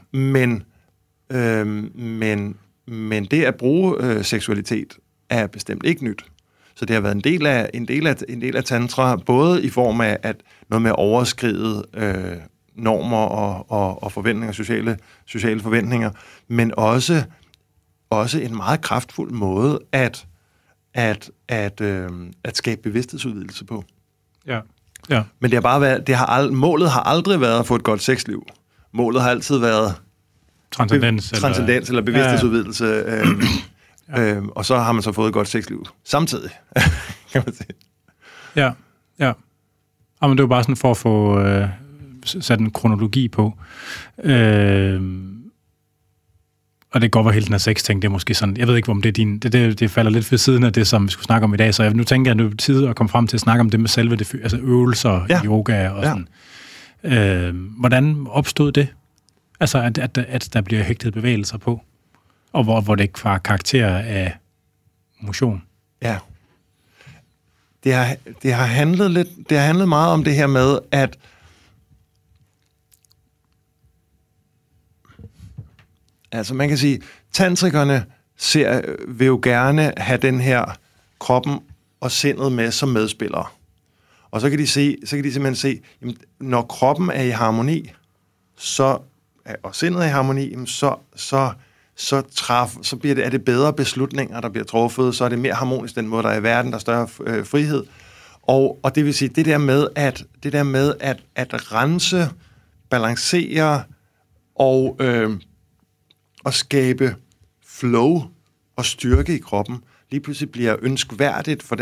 Men det at bruge seksualitet er bestemt ikke nyt. Så det har været en del af tantra, både i form af at noget med at overskride normer og forventninger, sociale forventninger, men også en meget kraftfuld måde at skabe bevidsthedsudvidelse på. Ja. Ja. Men det har bare været, målet har aldrig været at få et godt sexliv. Målet har altid været transcendens eller bevidsthedsudvidelse. Og så har man så fået et godt sexliv samtidig, kan man sige. Ja, ja. Men det var bare sådan for at få sat en kronologi på. Og det går over hele den her sex-ting, det er måske sådan, jeg ved ikke, om det er det falder lidt ved siden af det, som vi skulle snakke om i dag, så nu tænker jeg, at det er tid at komme frem til at snakke om det med selve det, altså øvelser, yoga og sådan. Hvordan opstod det? Altså, at der bliver hægtet bevægelser på, og hvor det ikke var karakter af motion. Ja. Det har handlet meget om det her med, at altså man kan sige, tantrikerne vil jo gerne have den her kroppen og sindet med som medspillere. Og så kan de simpelthen se, jamen, når kroppen er i harmoni, og sindet er i harmoni, så er det bedre beslutninger, der bliver truffet, så er det mere harmonisk den måde, der er i verden, der er større frihed. Og det vil sige, det der med at rense, balancere og skabe flow og styrke i kroppen, lige pludselig bliver ønskværdigt for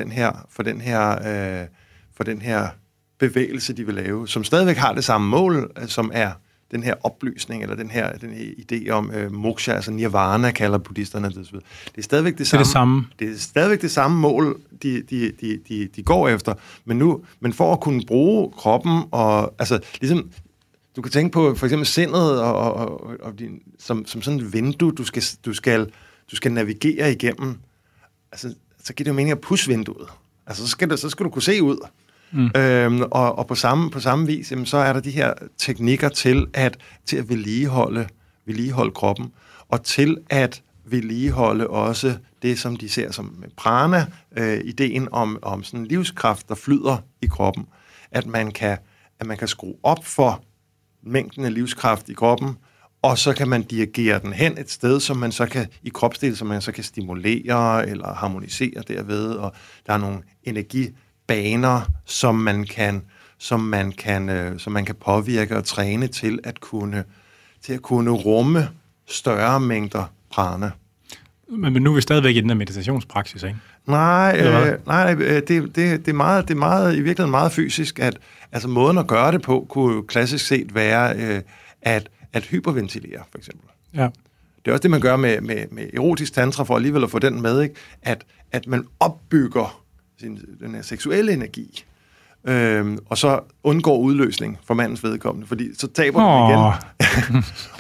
den her bevægelse, de vil lave, som stadigvæk har det samme mål, som er den her oplysning, eller den her idé om moksha, altså nirvana, kalder buddhisterne det. Det er stadigvæk det samme. Det er stadigvæk det samme mål, de går efter. Men for at kunne bruge kroppen, og altså ligesom, du kan tænke på for eksempel sindet, og som sådan et vindue, du skal navigere igennem. Altså, så giver det jo mening at pushe vinduet. Altså, så skal du kunne se ud. Og på samme vis, jamen, så er der de her teknikker til at vedligeholde kroppen, og til at vedligeholde også det, som de ser som prana, ideen om sådan en livskraft, der flyder i kroppen, at man kan skrue op for mængden af livskraft i kroppen, og så kan man dirigere den hen et sted, som man så kan i kropsdel, som man så kan stimulere eller harmonisere derved, og der er nogle energibaner, som man kan påvirke og træne til at kunne rumme større mængder prana. Men nu er vi stadigvæk i den der meditationspraksis, ikke? Nej, det er meget i virkeligheden meget fysisk, at altså måden at gøre det på kunne jo klassisk set være at hyperventilere, for eksempel. Ja. Det er også det, man gør med erotisk tantra, for alligevel at få den med, ikke? At man opbygger den her seksuelle energi, og så undgår udløsning for mandens vedkommende, fordi så taber den igen.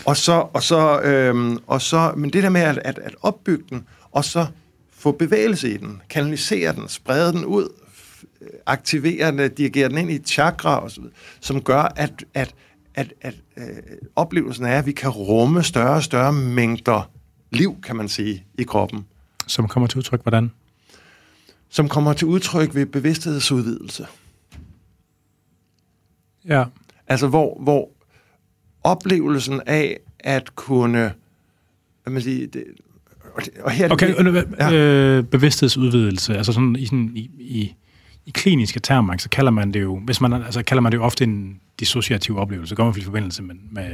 og så, men det der med at opbygge den, og så få bevægelse i den, kanalisere den, sprede den ud, aktivere den, dirigere den ind i et chakra, og så videre, som gør, at oplevelsen er, at vi kan rumme større og større mængder liv, kan man sige, i kroppen. Som kommer til udtryk, hvordan? Som kommer til udtryk ved bevidsthedsudvidelse. Ja. Altså, hvor oplevelsen af at kunne, hvad man siger, og her, okay, bevidsthedsudvidelse, altså sådan i i kliniske termer, så kalder man det jo, kalder man det jo ofte en dissociativ oplevelse. Det kommer i forbindelse med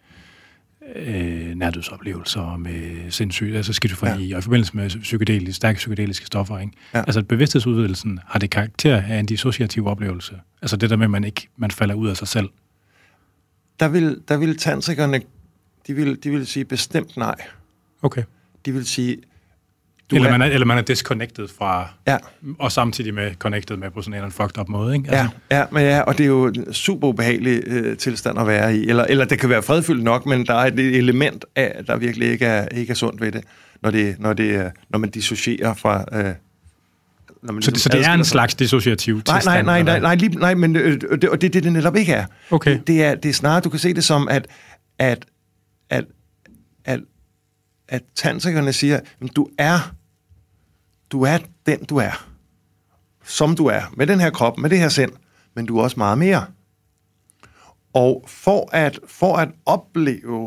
nærdødsoplevelser, med sindssyge, altså skizofreni, og i forbindelse med stærke psykedeliske stoffer. Ikke? Ja. Altså bevidsthedsudvidelsen har det karakter af en dissociativ oplevelse. Altså det der med, at man falder ud af sig selv. Der vil tantrikerne, de vil sige bestemt nej. Okay. De vil sige... Eller man er disconnected fra, og samtidig med connected med på sådan en fucked up måde, ikke? Altså. Og det er jo en super ubehagelig tilstand at være i. Eller det kan være fredfyldt nok, men der er et element af, der virkelig ikke er sundt ved det, når man dissocierer fra... Så det er en slags dissociativ tilstand? Nej, men det netop ikke er. Okay. Det er snarere, du kan se det som, at tantrikerne siger, du er den, du er. Som du er. Med den her krop, med det her sind. Men du er også meget mere. Og for at opleve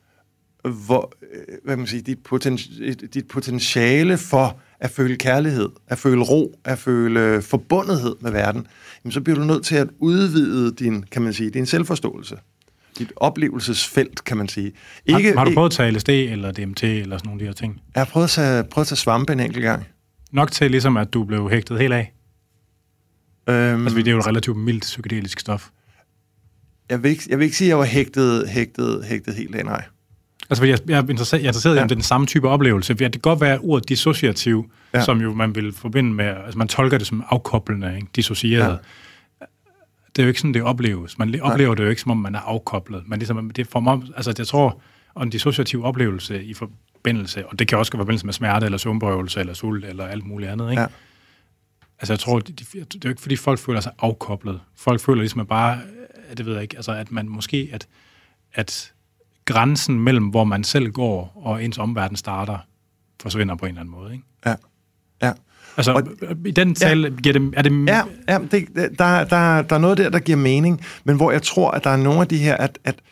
dit potentiale for at føle kærlighed, at føle ro, at føle forbundethed med verden, så bliver du nødt til at udvide din selvforståelse. Dit oplevelsesfelt, kan man sige. Har du prøvet at tage LSD eller DMT eller sådan nogle af de her ting? Jeg har prøvet at tage svampe en enkelt gang. Nok til ligesom, at du blev hægtet helt af? Altså, det er jo et relativt mildt psykedelisk stof. Jeg vil ikke sige, at jeg var hægtet helt af, nej. Altså, jeg er interesseret i, om det er den samme type oplevelse. Det kan godt være ordet dissociativ, som jo man vil forbinde med, altså man tolker det som afkoblende, ikke? Dissocieret. Ja. Det er jo ikke sådan, det opleves. Man oplever det jo ikke, som om man er afkoblet. Men ligesom, det er for mig, altså jeg tror, og en dissociativ oplevelse i forbindelse, og det kan også være forbindelse med smerte, eller søvnberøvelse, eller sult, eller alt muligt andet, ikke? Ja. Altså jeg tror, det er jo ikke, fordi folk føler sig afkoblet. Folk føler ligesom bare, det ved jeg ikke, altså at man måske, at grænsen mellem, hvor man selv går, og ens omverden starter, forsvinder på en eller anden måde, ikke? Ja, ja. Altså, og i den tale giver det... Er det der er noget der giver mening, men hvor jeg tror, at der er nogle af de her,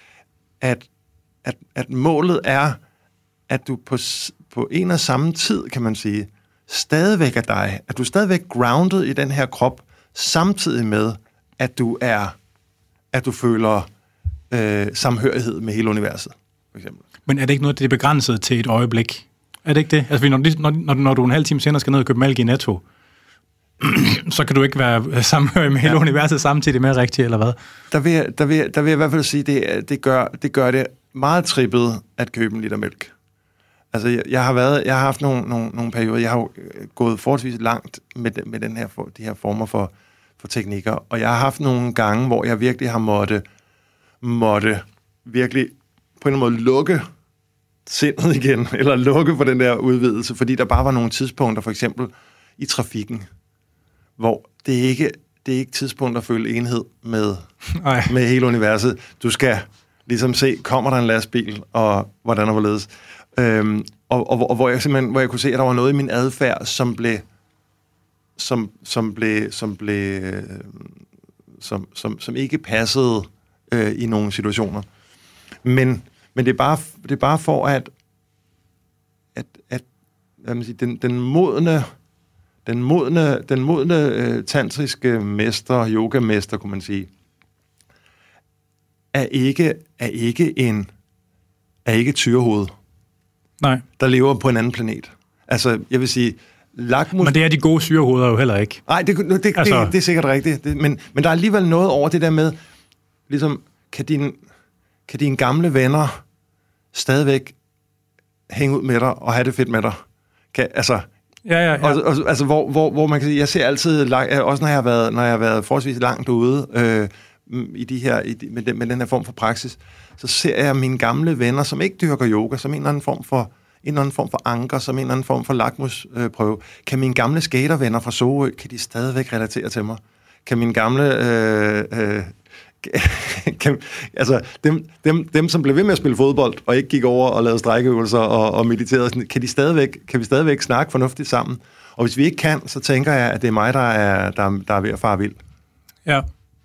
at målet er, at du på en og samme tid, kan man sige, stadigvæk er dig, at du er stadigvæk grounded i den her krop, samtidig med, at du føler samhørighed med hele universet, for eksempel. Men er det ikke noget, det er begrænset til et øjeblik? Er det ikke det? Altså, når du en halv time senere skal ned og købe mælk i Netto, så kan du ikke være sammenhørig med hele universet samtidig med rigtigt, eller hvad? Der vil jeg i hvert fald sige, det gør det meget trippet at købe en liter mælk. Altså, jeg har haft nogle perioder, jeg har jo gået forholdsvis langt med de her former for teknikker, og jeg har haft nogle gange, hvor jeg virkelig har måtte virkelig på en måde lukke sindet igen, eller lukke for den der udvidelse, fordi der bare var nogle tidspunkter, for eksempel i trafikken, hvor det er ikke tidspunkt at føle enhed med hele universet. Du skal ligesom se, kommer der en lastbil, og hvordan og hvorledes. Og hvor jeg kunne se, at der var noget i min adfærd, som ikke passede i nogle situationer. Men det er bare for at hvad man siger, den modne tantriske mester, yogamester, kunne man sige, er ikke et tyrehoved. Nej. Der lever på en anden planet. Altså, jeg vil sige, lakmus... Men det er de gode syrehoveder jo heller ikke. Nej, det er sikkert rigtigt. Men der er alligevel noget over det der med, ligesom, kan dine gamle venner stadigvæk hænge ud med dig og have det fedt med dig? Ja. Altså, hvor man kan sige, jeg ser altid, også når jeg har været forholdsvis langt ude med den her form for praksis, så ser jeg mine gamle venner, som ikke dyrker yoga, som en eller anden form for anker, som en eller anden form for lakmusprøve. Kan mine gamle skatervenner fra Sorø, kan de stadigvæk relatere til mig? Kan mine gamle... dem, som blev ved med at spille fodbold, og ikke gik over og lavede strækkeøvelser og mediterede, kan vi stadigvæk snakke fornuftigt sammen? Og hvis vi ikke kan, så tænker jeg, at det er mig, der er ved at fare vild. Ja.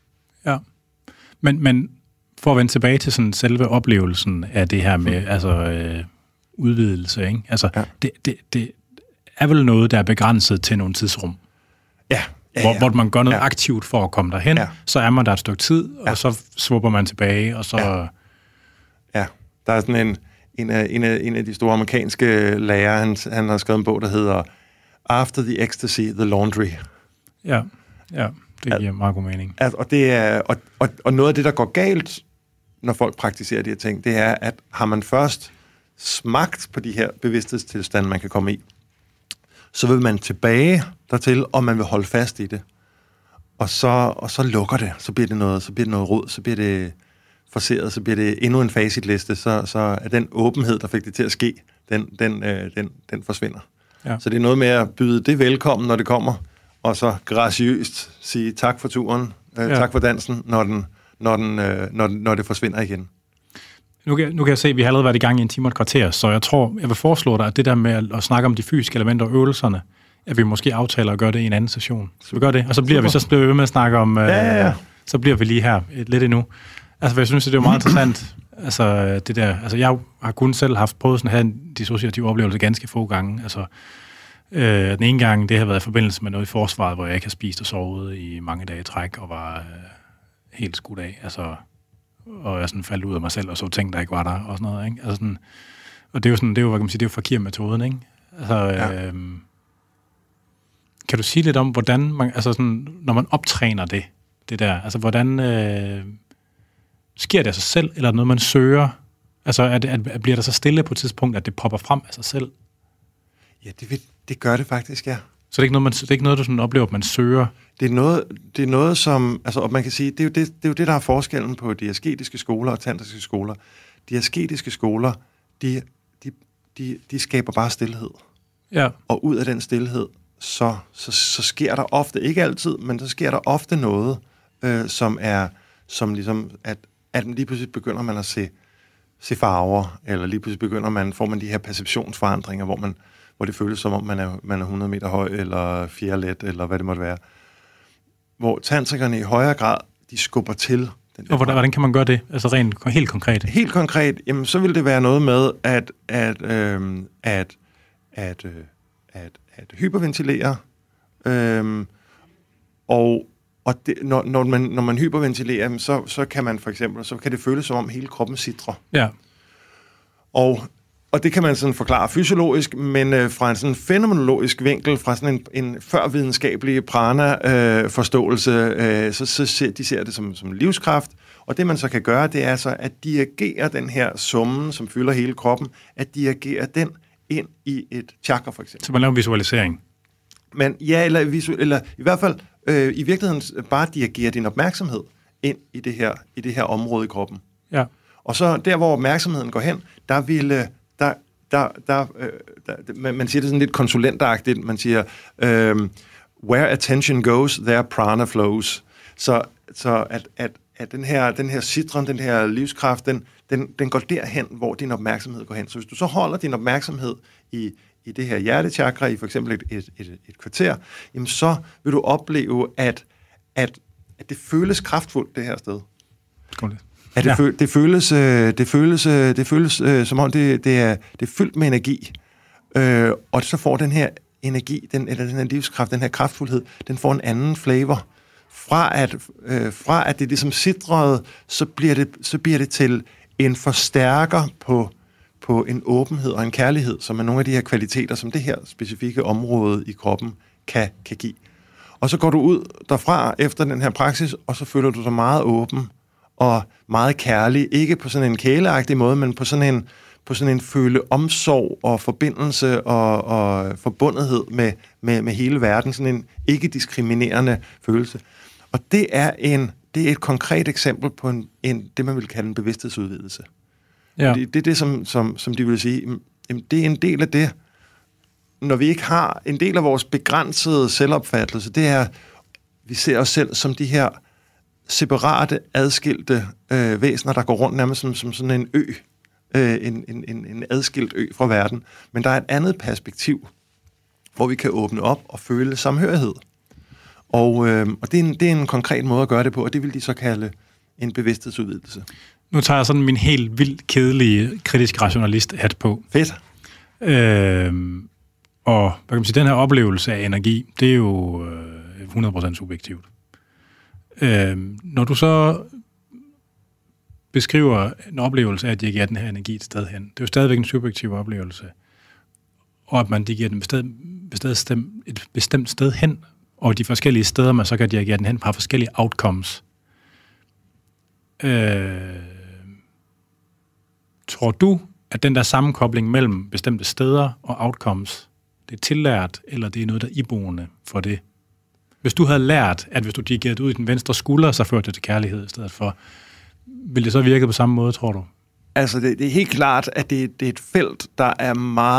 Men for at vende tilbage til sådan selve oplevelsen af det her med udvidelse, ikke? Altså, det er vel noget, der er begrænset til nogle tidsrum. hvor man gør noget aktivt for at komme derhen, så er man der et stykke tid, og så svupper man tilbage, og så... Ja, der er sådan en af de store amerikanske lærere, han har skrevet en bog, der hedder After the Ecstasy, the Laundry. Ja, det giver meget god mening. Og det er og noget af det, der går galt, når folk praktiserer de her ting, det er, at har man først smagt på de her bevidsthedstilstande, man kan komme i, så vil man tilbage dertil, og man vil holde fast i det. Og så lukker det, så bliver det noget rod, så bliver det forceret, så bliver det endnu en facitliste, så er den åbenhed, der fik det til at ske, den forsvinder. Ja. Så det er noget med at byde det velkommen, når det kommer, og så graciøst sige tak for turen, tak for dansen, når det forsvinder igen. Nu kan jeg se, at vi har allerede været i gang i 1 time og et kvarter, så jeg vil foreslå dig, at det der med at snakke om de fysiske elementer og øvelserne, at vi måske aftaler at gøre det i en anden session. Så vi gør det, og så bliver vi ved med at snakke om, så bliver vi lige her lidt endnu. Altså, for jeg synes, det er jo meget interessant, altså det der, altså jeg har kun selv prøvet sådan at have en dissociativ oplevelse ganske få gange, altså den ene gang, det har været i forbindelse med noget i forsvaret, hvor jeg ikke har spist og sovet i mange dage i træk, og var helt skudt af, altså, og jeg sådan faldt ud af mig selv, og så ting, der ikke var der, og sådan noget, ikke? Altså sådan, og det er jo sådan, det er jo, hvad kan man sige, det er jo Fakir-metoden, ikke? Altså, kan du sige lidt om, hvordan man, altså sådan, når man optræner det der, altså hvordan sker det af sig selv, eller er det noget, man søger? Altså, bliver der så stille på et tidspunkt, at det popper frem af sig selv? Ja, det gør det faktisk, ja. Så det er ikke noget, du sådan oplever, at man søger? Det er noget som, altså, og man kan sige, det er jo det, der er forskellen på de asketiske skoler og tantriske skoler. De asketiske skoler, de skaber bare stilhed. Ja. Og ud af den stilhed, så sker der ofte, ikke altid, men så sker der ofte noget, som ligesom, at lige pludselig begynder man at se farver, eller lige pludselig får man de her perceptionsforandringer, hvor det føles som om, man er 100 meter høj, eller fjerlet, eller hvad det måtte være. Hvor tantrikerne i højere grad, de skubber til. Og hvordan kan man gøre det? Altså helt konkret? Helt konkret, jamen så vil det være noget med at hyperventilere, og det, når man hyperventilerer, så kan man for eksempel, så kan det føles som om hele kroppen sitrer. Ja. Og det kan man sådan forklare fysiologisk, men fra en sådan fænomenologisk vinkel, fra sådan en førvidenskabelig prana-forståelse, så ser det som livskraft. Og det man så kan gøre, det er så at dirigere den her summen, som fylder hele kroppen, at dirigere den ind i et chakra, for eksempel. Så man laver visualisering? Men ja, eller i hvert fald i virkeligheden bare dirigere din opmærksomhed ind i det her område i kroppen. Ja. Og så der, hvor opmærksomheden går hen, der vil man siger det sådan lidt konsulentagtigt, man siger, where attention goes, there prana flows. Så at den her citron, den her livskraft, den går derhen, hvor din opmærksomhed går hen. Så hvis du så holder din opmærksomhed i det her hjertechakra, i for eksempel et kvarter, jamen så vil du opleve, at det føles kraftfuldt, det her sted. At det føles som om det er fyldt med energi, og så får den her energi, den her livskraft, den her kraftfuldhed, den får en anden flavor. Fra at det ligesom sidrede, så bliver det til en forstærker på en åbenhed og en kærlighed, som er nogle af de her kvaliteter, som det her specifikke område i kroppen kan give. Og så går du ud derfra efter den her praksis, og så føler du dig meget åben og meget kærlig, ikke på sådan en kæleagtig måde, men på sådan en føle omsorg og forbindelse og forbundethed med hele verden, sådan en ikke-diskriminerende følelse. Og det er et konkret eksempel på det, man vil kalde en bevidsthedsudvidelse. Ja. Det er det, som de vil sige, det er en del af det, når vi ikke har en del af vores begrænsede selvopfattelse, det er, vi ser os selv som de her separate, adskilte væsener, der går rundt nærmest som sådan en ø, en adskilt ø fra verden. Men der er et andet perspektiv, hvor vi kan åbne op og føle samhørighed. Og det er en konkret måde at gøre det på, og det vil de så kalde en bevidsthedsudvidelse. Nu tager jeg sådan min helt vildt kedelige kritisk rationalist-hat på. Fedt. Og hvad kan man sige, den her oplevelse af energi, det er jo 100% subjektivt. Når du så beskriver en oplevelse af at dirigere den her energi et sted hen, det er jo stadigvæk en subjektiv oplevelse, og at man dirigerer den et bestemt sted hen, og de forskellige steder, man så kan dirigere den hen, har forskellige outcomes. Tror du, at den der sammenkobling mellem bestemte steder og outcomes, det er tillært, eller det er noget, der er iboende for det? Hvis du havde lært, at hvis du dirigerede ud i den venstre skulder, så førte det til kærlighed i stedet for, ville det så virke på samme måde, tror du? Altså, det er helt klart, at det er et felt, der er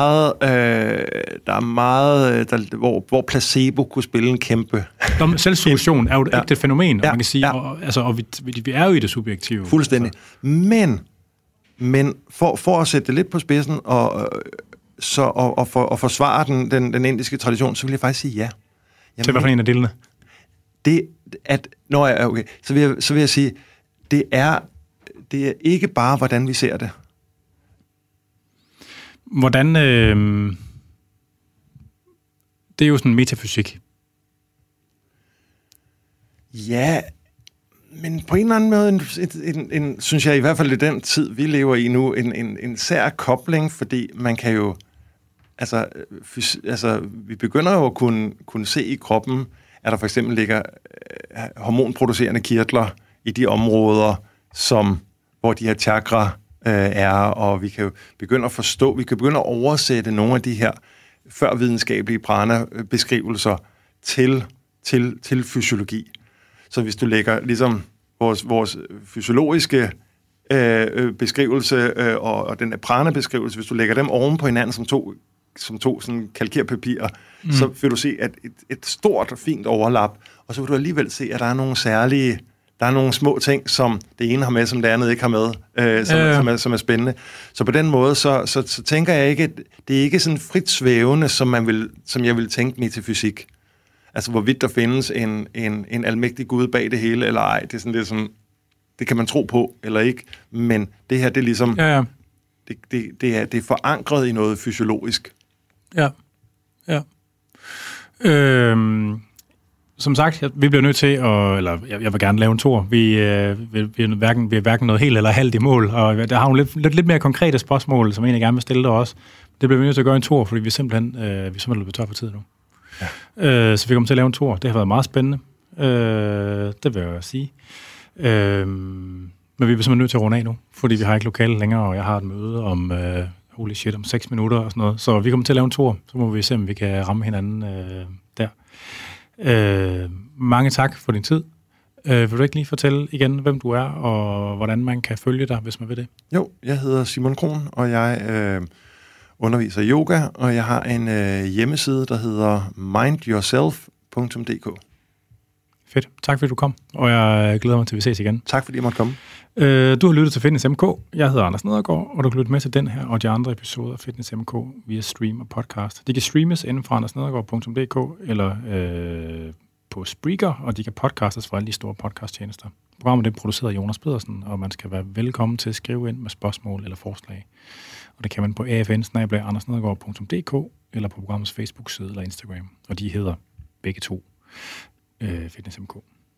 meget, hvor placebo kunne spille en kæmpe... Selvsuggestion er jo et ægte fænomen, man kan sige, ja. og vi er jo i det subjektive. Fuldstændig. Altså. Men for at sætte det lidt på spidsen og forsvare den indiske tradition, så vil jeg faktisk sige ja. Til hvad for en af delene? Så vil jeg sige, det er ikke bare, hvordan vi ser det. Hvordan... det er jo sådan en metafysik. Ja, men på en eller anden måde, synes jeg i hvert fald i den tid, vi lever i nu, en sær kobling, fordi man kan jo... Altså, vi begynder jo at kunne se i kroppen, at der for eksempel ligger hormonproducerende kirtler i de områder, hvor de her chakra er, og vi kan jo begynde at forstå, vi kan begynde at oversætte nogle af de her førvidenskabelige prana-beskrivelser til fysiologi. Så hvis du lægger ligesom vores fysiologiske beskrivelse og den prana-beskrivelse, hvis du lægger dem oven på hinanden som to sådan kalkerpapirer, så vil du se at et stort og fint overlap, og så vil du alligevel se, at der er nogle små ting, som det ene har med, som det andet ikke har med, som er spændende. Så på den måde, så tænker jeg ikke, at det er ikke sådan frit svævende, som jeg vil tænke metafysik. Altså, hvorvidt der findes en almægtig Gud bag det hele, eller ej, det er sådan lidt sådan, det kan man tro på, eller ikke, men det her, det er ligesom, det er forankret i noget fysiologisk. Ja. Som sagt, vi bliver nødt til jeg vil gerne lave en tour. Vi er hverken noget helt eller halvt i mål, og der har nogle lidt mere konkrete spørgsmål, som jeg egentlig gerne vil stille dig også. Det bliver vi nødt til at gøre en tour, fordi vi simpelthen løbet tør for tid nu. Ja. Så vi kommer til at lave en tour. Det har været meget spændende. Det vil jeg sige. Men vi bliver simpelthen nødt til at runde af nu, fordi vi har ikke lokale længere, og jeg har et møde om om 6 minutter og sådan noget. Så vi kommer til at lave en tour, så må vi se, om vi kan ramme hinanden der. Mange tak for din tid. Vil du ikke lige fortælle igen, hvem du er, og hvordan man kan følge dig, hvis man vil det? Jo, jeg hedder Simon Krohn, og jeg underviser yoga, og jeg har en hjemmeside, der hedder mindyourself.dk. Fedt. Tak fordi du kom, og jeg glæder mig til, at vi ses igen. Tak fordi jeg måtte komme. Du har lyttet til Fitness MK. Jeg hedder Anders Nedergaard, og du kan lytte med til den her og de andre episoder af Fitness MK via stream og podcast. De kan streames inden fra andersnedergaard.dk eller på Spreaker, og de kan podcastes fra alle de store podcasttjenester. Programmet er produceret af Jonas Pedersen, og man skal være velkommen til at skrive ind med spørgsmål eller forslag. Og det kan man på afn@andersnedergaard.dk eller på programmets Facebook-side eller Instagram. Og de hedder begge to Fitness MK.